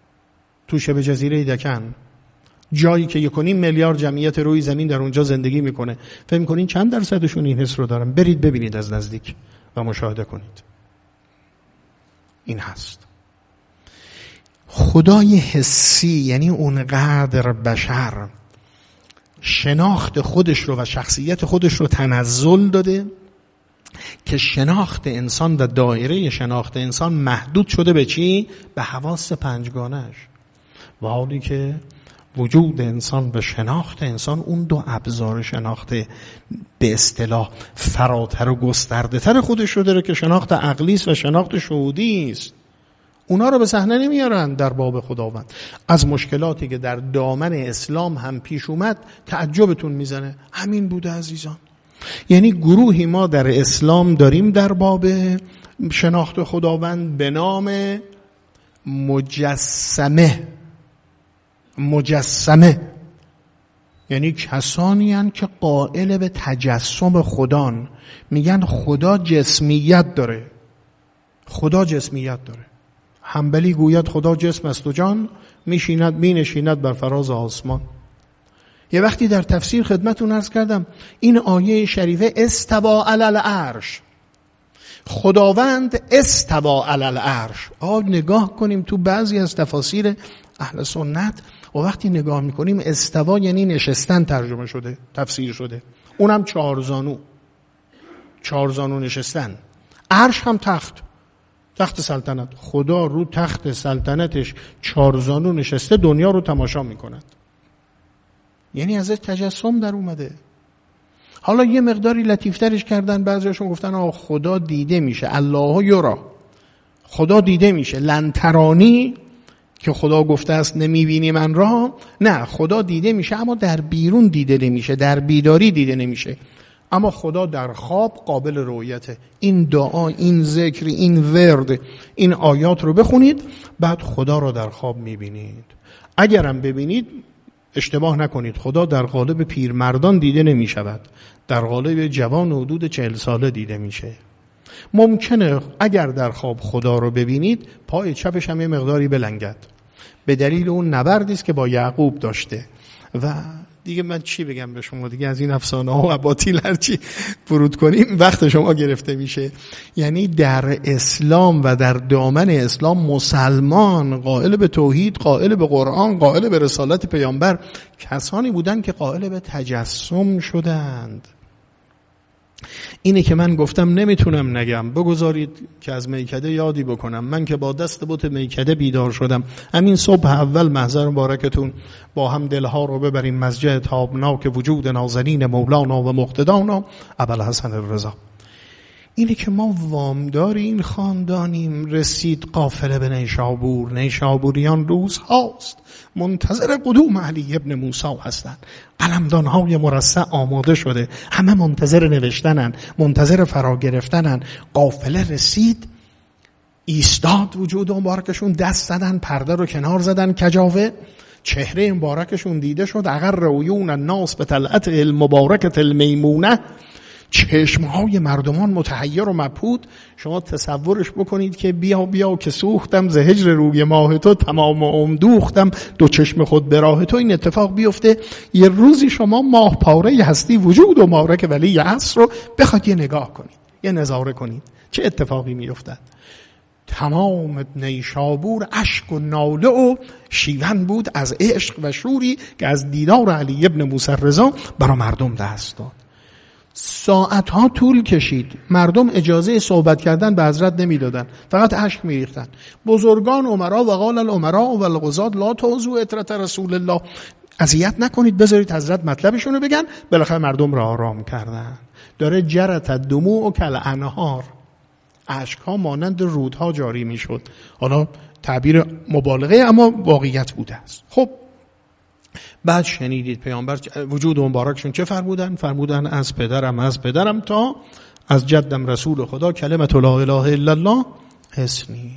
تو شبه جزیره دکن، جایی که 1.5 میلیارد جمعیت روی زمین در اونجا زندگی میکنه، فکر میکنین چند درصدشون این حس رو دارن؟ برید ببینید از نزدیک و مشاهده کنید. این هست خدای حسی. یعنی اونقدر بشر شناخت خودش رو و شخصیت خودش رو تنزل داده که شناخت انسان و دایره شناخت انسان محدود شده به چی؟ به حواس پنجگانش. و حالی که وجود انسان و شناخت انسان، اون دو ابزار شناخت به اصطلاح فراتر و گسترده تر خودش رو داره که شناخت عقلی است و شناخت شهودی است. اونا رو به صحنه نمیارن در باب خداوند. از مشکلاتی که در دامن اسلام هم پیش اومد تعجبتون میزنه. همین بوده عزیزان. یعنی گروهی ما در اسلام داریم در باب شناخت خداوند به نام مجسمه، یعنی کسانی هستند که قائل به تجسم خدان، میگن خدا جسمیت داره. حنبلی گوید خدا جسم است و جان، مینشیند بر فراز آسمان. یه وقتی در تفسیر خدمتتون عرض کردم این آیه شریفه استوا علی العرش، خداوند استوا علی العرش. نگاه کنیم تو بعضی از تفاسیر اهل سنت و وقتی نگاه میکنیم استوا یعنی نشستن ترجمه شده، تفسیر شده، اونم 4 زانو نشستن. عرش هم تخت سلطنت. خدا رو تخت سلطنتش 4 زانو نشسته، دنیا رو تماشا میکند. یعنی ازش تجسم در اومده. حالا یه مقداری لطیفترش کردن، بعضیاشون گفتن خدا دیده میشه، الله یرا، خدا دیده میشه. لن ترانی که خدا گفته است نمیبینی من را، نه، خدا دیده میشه اما در بیرون دیده نمیشه، در بیداری دیده نمیشه. اما خدا در خواب قابل رؤیته. این دعا، این ذکر، این ورد، این آیات رو بخونید، بعد خدا رو در خواب میبینید. اگرم ببینید اشتباه نکنید، خدا در قالب پیرمردان دیده نمیشود، در قالب جوان حدود 40 ساله دیده میشه. ممکنه اگر در خواب خدا رو ببینید پای چپش هم یه مقداری بلنگد، به دلیل اون نبردی است که با یعقوب داشته. و دیگه من چی بگم به شما دیگه، از این افسانه ها و اباطیل هرچی فرود کنیم وقت شما گرفته میشه. یعنی در اسلام و در دامن اسلام مسلمان قائل به توحید، قائل به قرآن، قائل به رسالت پیامبر کسانی بودند که قائل به تجسم شدند. اینه که من گفتم نمیتونم نگم، بگذارید که از میکده یادی بکنم. من که با دست بت میکده بیدار شدم. همین صبح اول محضر مبارکتون با هم دلها رو ببریم مسجد تابناک وجود نازنین مولانا و مقتدانا ابوالحسن الرضا. اینه که ما وامدار این خاندانیم. رسید قافله به نیشابور. نیشابوریان روز هاست منتظر قدوم علی ابن موسی هستند. قلمدان‌های مرصع آماده شده، همه منتظر نوشتنن، منتظر فرا گرفتنن. قافله رسید، ایستاد وجود مبارکشون، دست زدن، پرده رو کنار زدن، کجاوه چهره مبارکشون دیده شد. اگر عیون الناس به طلعت المبارکت المیمونه، چشمهای مردمان متحیر و مبهوت. شما تصورش بکنید که بیا بیا که سوختم ز هجر روی ماه تو، تمام عمر دوختم دو چشم خود به راه تو. این اتفاق بیفته یه روزی شما ماه پاره هستی وجود و مبارک ولی عصر رو بخواد یه نگاه کنید، یه نظاره کنید، چه اتفاقی میافتد. تمام نیشابور اشک و ناله و شیون بود از عشق و شوری که از دیدار علی ابن موسی رضا برای مردم دست داد. ساعتها طول کشید. مردم اجازه صحبت کردن به حضرت نمیدادن، فقط اشک میریختن. بزرگان امرا و قال الامرا و القضات لا تعذوا عترة رسول الله، اذیت نکنید، بذارید حضرت مطلبشون رو بگن. بالاخره مردم را آرام کردن. داره جرت الدموع کالانهار، اشک ها مانند رودها جاری میشد. حالا تعبیر مبالغه اما واقعیت بوده است. خب بعد شنیدید پیامبر وجود مبارکشون چه فرمودن از پدرم تا از جدم رسول خدا کلمت لا اله الا الله حسنی.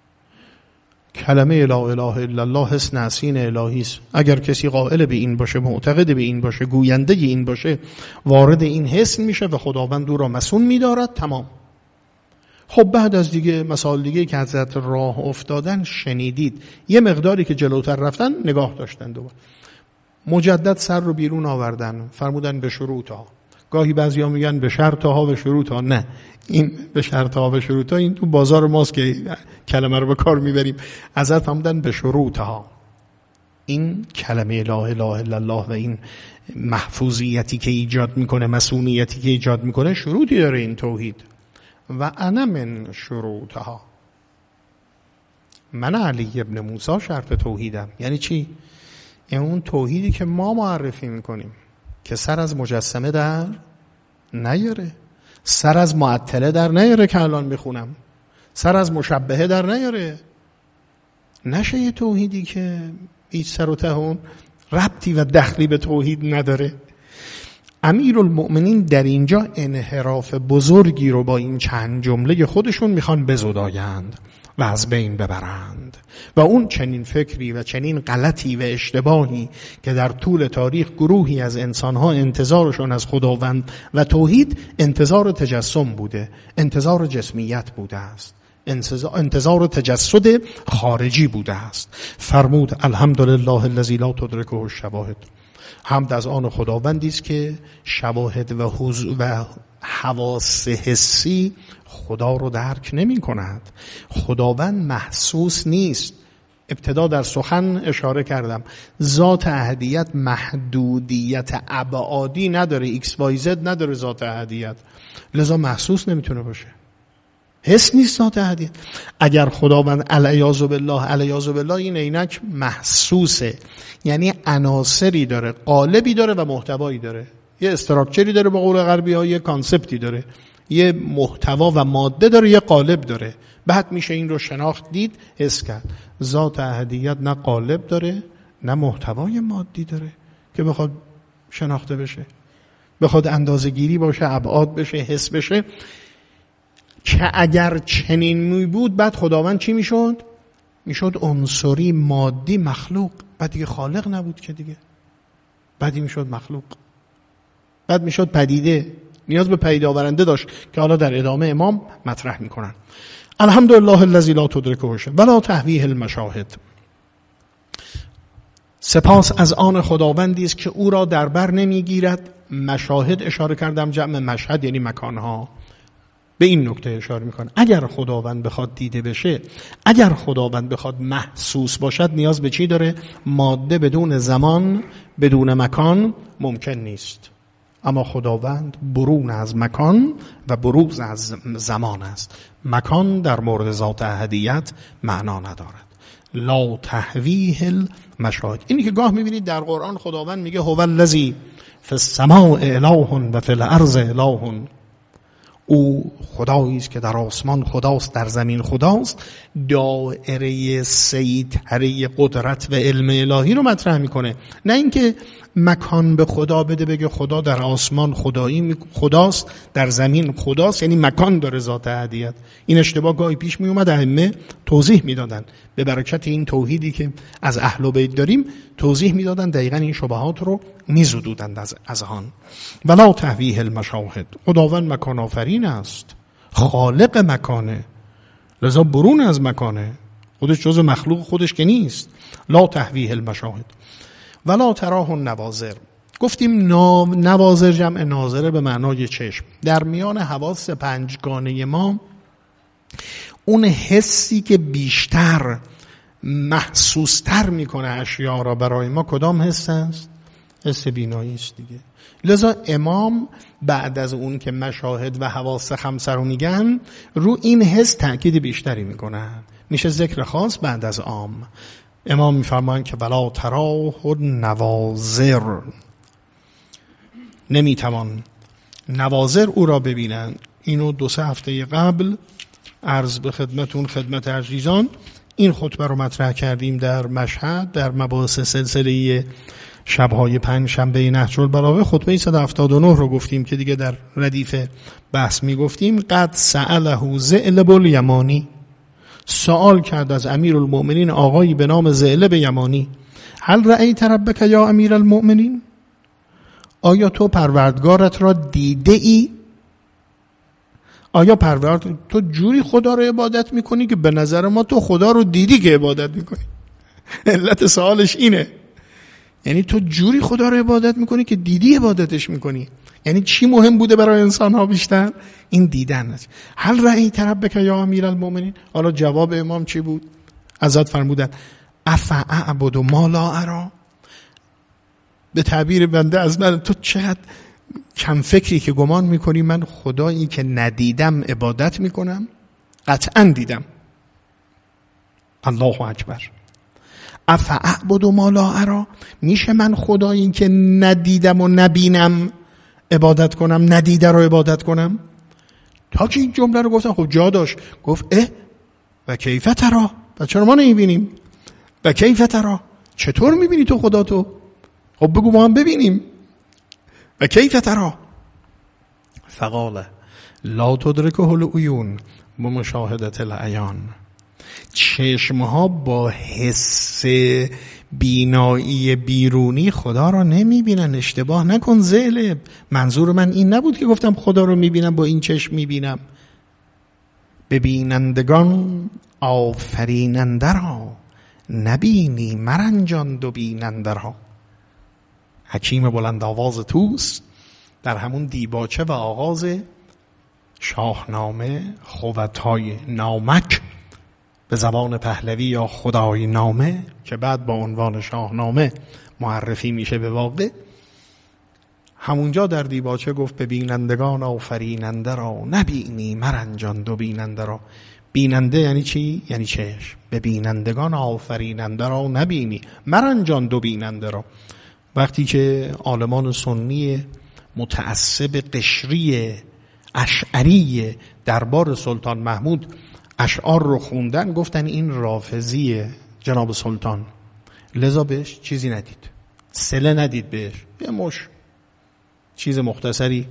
کلمه لا اله الا الله حسن حسین الهی است. اگر کسی قائل به این باشه، معتقد به این باشه، گوینده این باشه، وارد این حسن میشه و خداوند او را مسون می‌دارد. تمام. خب بعد از دیگه مسائل دیگه که حضرت راه افتادن شنیدید. یه مقداری که جلوتر رفتن نگاه داشتن، دوباره مجدد سر رو بیرون آوردن، فرمودن به شروطها. گاهی بعضیا میگن به شرطها و شروطها. نه، این به شرطها و شروطها این تو بازار ماست که کلمه رو به کار میبریم. حضرت فرمودن به شروطها. این کلمه لا اله الا الله و این محفوظیتی که ایجاد میکنه، مسئولیتی که ایجاد میکنه، شروطی داره این توحید. و انا من شروطها، من علی ابن موسی شرط توحیدم. یعنی چی؟ یعنی اون توحیدی که ما معرفی میکنیم که سر از مجسمه در نیاره، سر از معطله در نیاره که الان میخونم، سر از مشبهه در نیاره. نشه یه توحیدی که هیچ سر و ته اون ربطی و دخلی به توحید نداره. امیرالمؤمنین در اینجا انحراف بزرگی رو با این چند جمله خودشون میخوان بزدایند و از بین ببرند. و اون چنین فکری و چنین غلطی و اشتباهی که در طول تاریخ گروهی از انسانها انتظارشون از خداوند و توحید انتظار تجسم بوده، انتظار جسمیت بوده است، انتظار تجسد خارجی بوده است. فرمود الحمدلله الذی لا تدرکه الشواهد. حمد از آن خداوندی است که شواهد و حواس حسی خدا رو درک نمی کند. خداوند محسوس نیست. ابتدا در سخن اشاره کردم، ذات احدیت محدودیت ابعادی نداره، ایکس وای زد نداره ذات احدیت، لذا محسوس نمیتونه باشه. حس نیست ذات احدیت. اگر خداوند علیاذ بالله این عینک محسوسه، یعنی عناصری داره، قالبی داره و محتوایی داره، یه استراکچری داره، به قول غربی ها یه کانسپتی داره، یه محتوا و ماده داره، یه قالب داره. بعد میشه این رو شناخت دید، حس کرد. ذات احدیت نه قالب داره نه محتوای مادی داره که بخواد شناخته بشه، بخواد اندازه گیری باشه، ابعاد بشه، حس بشه. که اگر چنین می بود بعد خداوند چی میشد؟ میشد عنصری مادی مخلوق. بعد دیگه خالق نبود که دیگه، بعدی میشد مخلوق، بعد میشد پدیده، نیاز به پدید آورنده داشت که حالا در ادامه امام مطرح میکنن. الحمدلله الذی لا تدرکه ولا تهویه المشاهد. سپاس از آن خداوندی است که او را در بر نمیگیرد. مشاهد اشاره کردم، جمع مشهد یعنی مکانها. به این نکته اشاره میکنه اگر خداوند بخواد دیده بشه، اگر خداوند بخواد محسوس باشد، نیاز به چی داره؟ ماده بدون زمان بدون مکان ممکن نیست. اما خداوند برون از مکان و بروز از زمان است. مکان در مورد ذات احدیت معنا ندارد. لا تهویه المشاهد. اینی که گاه میبینید در قرآن خداوند میگه هو الذی فی السماء اله و فی الارض اله. او خدایی است که در آسمان خداست، در زمین خداست. دایره سیطره قدرت و علم الهی رو مطرح میکنه، نه اینکه مکان به خدا بده بگه خدا در آسمان خداست، در زمین خداست، یعنی مکان داره ذات احدیت. این اشتباه گاهی پیش می اومد، ائمه توضیح میدادن به برکت این توحیدی که از اهل بیت داریم، توضیح میدادن، دقیقاً این شبهات رو میزدودند از آن. ولا تهویه المشاهد. خداوند مکان آفرین است، خالق مکانه، لذا برون از مکانه، خودش جز مخلوق خودش که نیست. لا تهویه المشاهد ولا تراه النواظر. گفتیم نواظر جمع ناظره به معنای چشم. در میان حواس پنجگانه ما اون حسی که بیشتر محسوستر میکنه اشیاء را برای ما کدام حس است؟ حس بینایی است دیگه. لذا امام بعد از اون که مشاهد و حواس خمسه رو میگن، رو این حس تأکید بیشتری میکنن، میشه ذکر خاص بعد از عام. امام میفرمایند که ولا تراه النواظر، نمیتوان نواظر او را ببینن. اینو 2-3 هفته قبل عرض به خدمتون، خدمت عزیزان، این خطبه رو مطرح کردیم در مشهد، در مباحث سلسله شبهای 5 شنبه نهج البلاغه. خطبه 179 رو گفتیم که دیگه در ردیف بحث میگفتیم. قد سأله ذئلب الیمانی، سوال کرد از امیرالمؤمنین آقایی به نام ذئلب یمانی، هل رأیت ربک یا امیرالمؤمنین؟ آیا تو پروردگارت را دیده ای؟ آیا تو جوری خدا رو عبادت میکنی که به نظر ما تو خدا رو دیدی که عبادت میکنی؟ علت سوالش اینه، یعنی تو جوری خدا رو عبادت میکنی که دیدی عبادتش میکنی. یعنی چی مهم بوده برای انسان ها بیشتر؟ این دیدن است. هل رأیت ربک یا امیرالمؤمنین؟ حالا جواب امام چی بود؟ ازت فرمودن افاعبد ما لا اری. به تعبیر بنده از من، تو چقدر کم فکری که گمان میکنی من خدایی که ندیدم عبادت میکنم؟ قطعا دیدم. الله اکبر. افاعبد ما لا اری، میشه من خدایی که ندیدم و نبینم عبادت کنم، ندیده رو عبادت کنم؟ تا که این جمله رو گفتن خب جا داشت، گفت و کیف تری، و چرا ما نمیبینیم؟ و کیف تری، چطور میبینی تو خدا تو؟ خب بگو ما هم ببینیم. و کیف تری فقال لا تدرکه العیون بمشاهدة العیان. چشمها با حس بینایی بیرونی خدا را نمیبینن. اشتباه نکن ذئلب، منظور من این نبود که گفتم خدا رو میبینم با این چشم میبینم. ببینندگان آفریننده را، نبینی مرنجاند و بیننده را. حکیم بلند آواز توس در همون دیباچه و آغاز شاهنامه خوتهای نامک به زبان پهلوی یا خدای نامه که بعد با عنوان شاهنامه معرفی میشه به واقع، همونجا در دیباچه گفت به بینندگان آفریننده را، نبینی مرنجاند و بیننده را. بیننده یعنی چی؟ یعنی چشم. به بینندگان آفریننده را نبینی مرنجاند و بیننده را. وقتی که عالمان سنی متعصب قشری اشعری دربار سلطان محمود اشعار رو خوندن، گفتن این رافضیه جناب سلطان، لذا بهش چیزی ندید، صله ندید بهش، یه مش چیز مختصری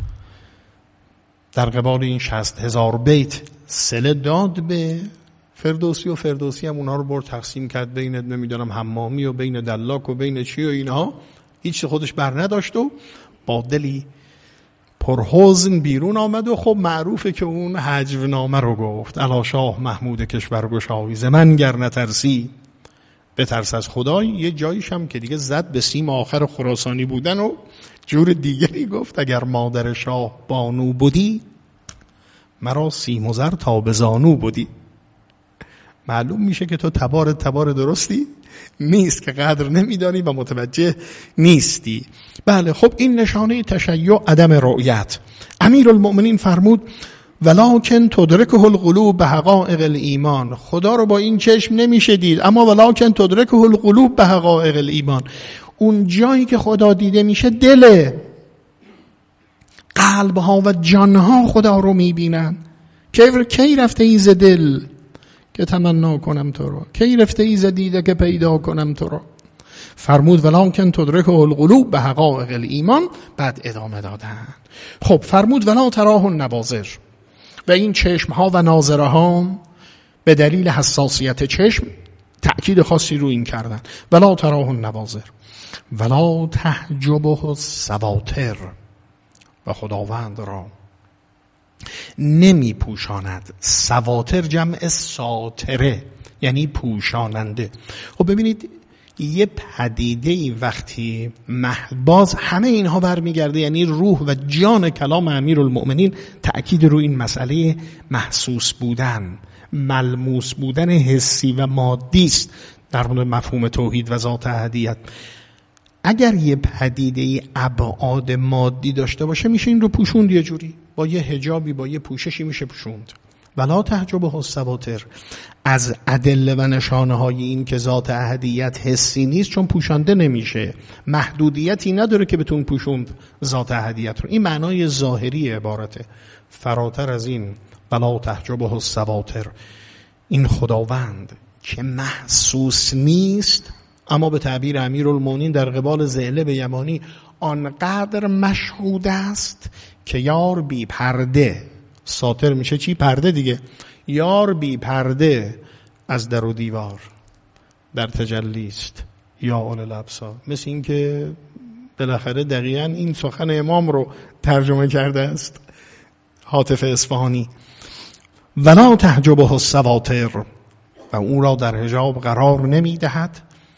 در قبال این 60,000 بیت صله داد به فردوسی، و فردوسی هم اونها رو برد تقسیم کرد بین نمیدونم حمامی و بین دلاک و بین چی و اینها، هیچ خودش بر نداشت و با دلی پرحزن بیرون آمد. و خب معروفه که اون هجو نامه رو گفت، الا شاه محمود کشورگشای، ز من گر نترسی بترس از خدای. یه جاییش هم که دیگه زد به سیم آخر خراسانی بودن و جور دیگری گفت اگر مادر شاه بانو بودی، مرا سیم و زر تا به زانو بودی. معلوم میشه که تو تبار درستی نیست که قدر نمیدانی و متوجه نیستی. بله خب این نشانه تشیع عدم رؤیت. امیرالمؤمنین فرمود ولکن تدرکه القلوب به حقایق الایمان. خدا رو با این چشم نمیشه دید، اما ولکن تدرکه القلوب به حقایق الایمان. اون جایی که خدا دیده میشه دله، قلبها و جانها خدا رو میبینن. کی رفته ایز دل که تمنا کنم تو رو، کی رفته ایز دیده که پیدا کنم تو رو. فرمود ولکن تدرکه القلوب به حقایق الایمان. بعد ادامه دادن. خب فرمود ولا تراه النواظر. و این چشم ها و ناظره ها به دلیل حساسیت چشم تأکید خاصی رو این کردن. ولا تراه النواظر ولا تحجبه السواتر. و خداوند را نمی پوشاند. سواتر جمع ساتره یعنی پوشاننده. خب ببینید یه پدیده وقتی باز همه اینها برمیگرده، یعنی روح و جان کلام امیرالمؤمنین تأکید رو این مسئله محسوس بودن، ملموس بودن حسی و مادی است در مورد مفهوم توحید و ذات احدیت. اگر یه پدیده ابعاد مادی داشته باشه میشه این رو پوشوند، یه جوری با یه حجابی با یه پوششی میشه پوشوند. ولا تحجبه السواتر. از ادله و نشانه های این که ذات احدیت حسی نیست، چون پوشانده نمیشه، محدودیتی نداره که بتون پوشوند ذات احدیت رو. این معنای ظاهری عبارته. فراتر از این ولا تحجبه السواتر، این خداوند که محسوس نیست اما به تعبیر امیرالمؤمنین در قبال ذیلب یمانی آنقدر مشهود است که یار بی پرده، ساتر میشه چی؟ پرده دیگه. یار بی پرده از در و دیوار در تجلی است یا اول الابصار. مثل این که بالاخره دقیقاً این سخن امام رو ترجمه کرده است حاتف اصفهانی. ولا تحجبه السواتر. و او را در حجاب قرار نمیدهد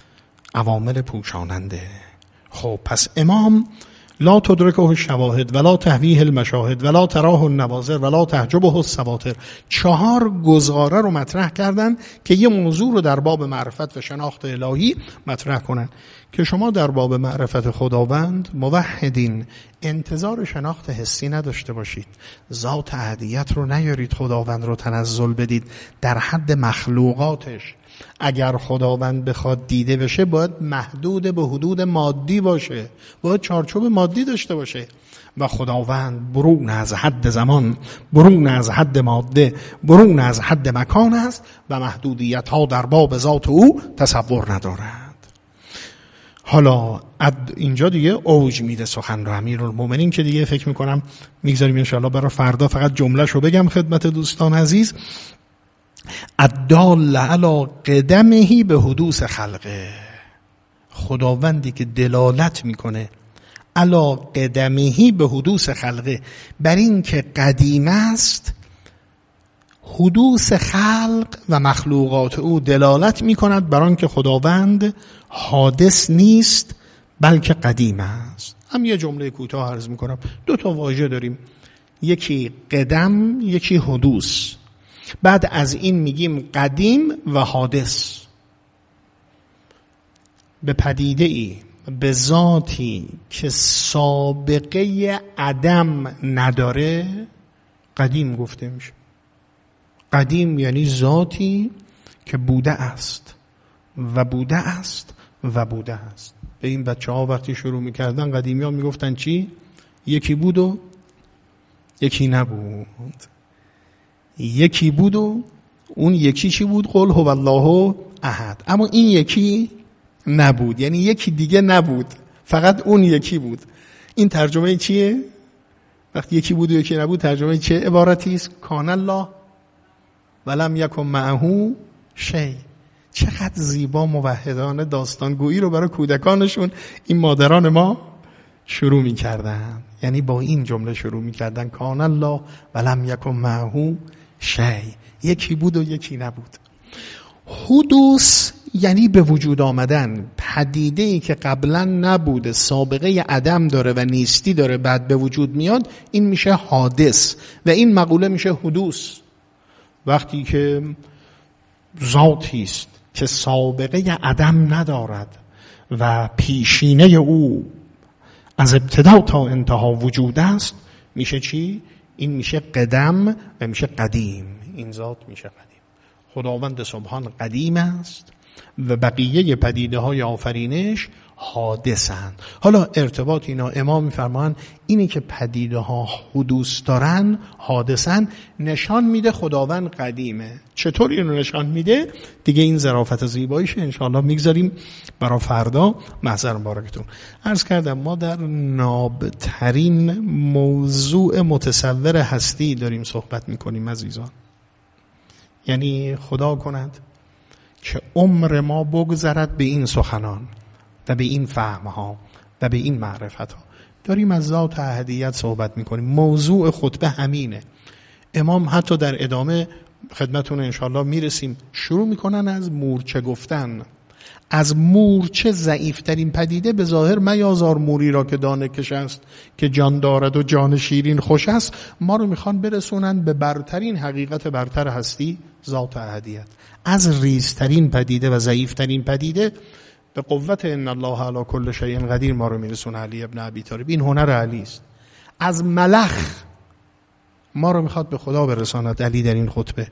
عوامل پوشاننده. خب پس امام لا تدرکه الشواهد ولا تهویه المشاهد ولا تراه النواظر ولا تحجبه السواتر، 4 گزاره رو مطرح کردن که یه موضوع رو در باب معرفت و شناخت الهی مطرح کنن که شما در باب معرفت خداوند موحدین انتظار شناخت حسی نداشته باشید. ذات احدیت رو نیارید خداوند رو تنزل بدید در حد مخلوقاتش. اگر خداوند بخواد دیده بشه باید محدود به حدود مادی باشه، باید چارچوب مادی داشته باشه. و خداوند برون از حد زمان، برون از حد ماده، برون از حد مکان است و محدودیت ها در باب ذات او تصور ندارد. حالا اینجا دیگه اوج میده سخن رو امیرالمؤمنین که دیگه فکر میکنم میگذاریم انشاءالله برای فردا. فقط جمله‌شو بگم خدمت دوستان عزیز. الدال علی قدمه به حدوث خلقه. خداوندی که دلالت میکنه علی قدمه به حدوث خلقه، بر این که قدیم است، حدوث خلق و مخلوقات او دلالت میکند بر آن که خداوند حادث نیست بلکه قدیم است. هم یه جمله کوتاه عرض میکنم. 2 تا واژه داریم، یکی قدم یکی حدوث. بعد از این میگیم قدیم و حادث. به پدیده ای، به ذاتی که سابقه عدم نداره قدیم گفته میشه. قدیم یعنی ذاتی که بوده است و بوده است و بوده است. به این بچه ها وقتی شروع میکردن قدیمی ها میگفتن چی؟ یکی بود و یکی نبود. یکی بود و اون یکی چی بود؟ قل هو الله احد. اما این یکی نبود، یعنی یکی دیگه نبود، فقط اون یکی بود. این ترجمه چیه؟ وقتی یکی بود و یکی نبود ترجمه چه عبارتی است؟ کان الله ولم یکن معه شیء. چقدر زیبا موحدانه داستانگویی رو برای کودکانشون این مادران ما شروع می‌کردن. یعنی با این جمله شروع می‌کردن کان الله ولم یکن معه شیء. یکی بود و یکی نبود. حدوث یعنی به وجود آمدن. پدیده‌ای که قبلا نبوده، سابقه عدم داره و نیستی داره، بعد به وجود میاد، این میشه حادث و این مقوله میشه حدوث. وقتی که ذاتی است که سابقه عدم ندارد و پیشینه او از ابتدا تا انتها وجود است، میشه چی؟ این میشه قدم و میشه قدیم. این ذات میشه قدیم. خداوند سبحان قدیم است و بقیه پدیده های آفرینش حادثند. حالا ارتباط اینا امام میفرمان اینی که پدیده ها حدوث دارن، حادثن، نشان میده خداوند قدیمه. چطور اینو نشان میده؟ دیگه این ظرافت زیباییشه، انشاءالله میگذاریم برای فردا. محضر مبارکتون. عرض کردم ما در نابترین موضوع متصور هستی داریم صحبت میکنیم عزیزان. یعنی خدا کند که عمر ما بگذرد به این سخنان و به این فهمها و به این معرفتها. داریم از ذات احدیت صحبت میکنیم. موضوع خطبه همینه. امام حتی در ادامه خدمتون انشاءالله میرسیم شروع میکنن از مورچه گفتن. از مورچه ضعیفترین پدیده به ظاهر میازار موری را که دانه کش است که جان دارد و جان شیرین خوش است، ما رو میخوان برسونن به برترین حقیقت برتر هستی، ذات احدیت. از ریزترین پدیده و ضعیفترین پدیده به قوت ان الله علی کل شیء قدیر ما رو میرسونه علی ابن ابی طالب. این هنر علی است. از ملخ ما رو میخواد به خدا برساند علی در این خطبه.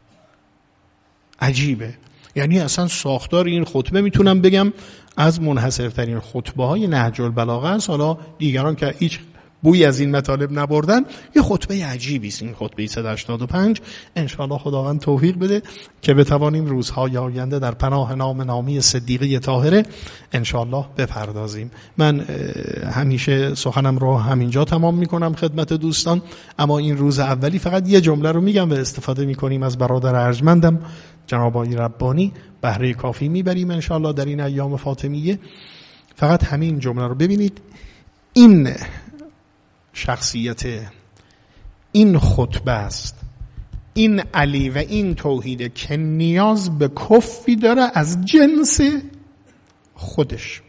عجیبه. یعنی اصلا ساختار این خطبه میتونم بگم از منحصرترین خطبه های نهج البلاغه است. حالا دیگران که هیچ بوی از این مطالب نبردن، یه خطبه عجیبی است این خطبه 185. انشاءالله خداوند توفیق بده که بتوانیم روزهای آینده در پناه نام نامی صدیقه طاهره انشاءالله بپردازیم. من همیشه سخنم رو همینجا تمام میکنم خدمت دوستان، اما این روز اولی فقط یه جمله رو میگم و استفاده میکنیم از برادر ارجمندم جناب آقای ربانی، بهره کافی میبریم انشاءالله در این ایام فاطمیه. فقط همین جمله رو ببینید. این شخصیت، این خطبه است، این علی و این توحیده که نیاز به کفی داره از جنس خودش.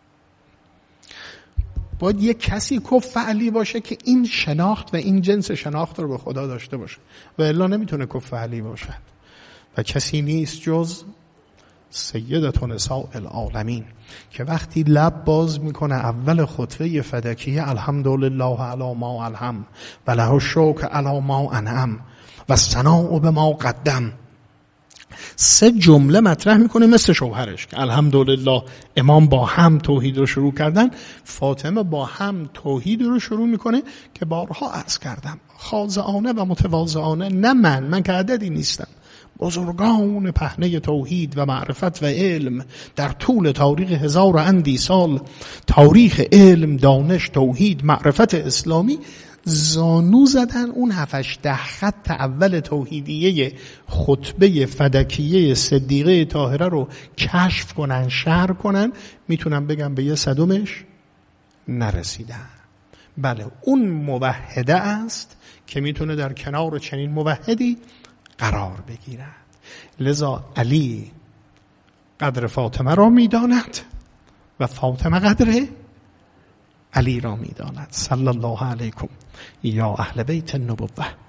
باید یک کسی کف علی باشه که این شناخت و این جنس شناخت رو به خدا داشته باشه و الا نمیتونه کف علی باشه. و کسی نیست جز سیدة نساء العالمین که وقتی لب باز میکنه اول خطبه فدکیه الحمدلله علی ما الهم و له الشکر علی ما انعم و ثناء بما قدم، 3 جمله مطرح میکنه مثل شوهرش که الحمدلله امام با هم توحید رو شروع کردن، فاطمه با هم توحید رو شروع میکنه که بارها عرض کردم خاضعانه و متواضعانه، نه من که عددی نیستم، بزرگان پهنه توحید و معرفت و علم در طول تاریخ 1000 و اندی سال، تاریخ علم، دانش، توحید، معرفت اسلامی، زانو زدن اون 7-8 خط اول توحیدیه خطبه فدکیه صدیقه طاهره رو کشف کنن، شرح کنن. میتونم بگم به 1/100 نرسیدن. بله اون موحده است که میتونه در کنار چنین موحدی قرار بگیرد. لذا علی قدر فاطمه را میداند و فاطمه قدر علی را میداند. صلی الله علیکم یا اهل بیت النبوه.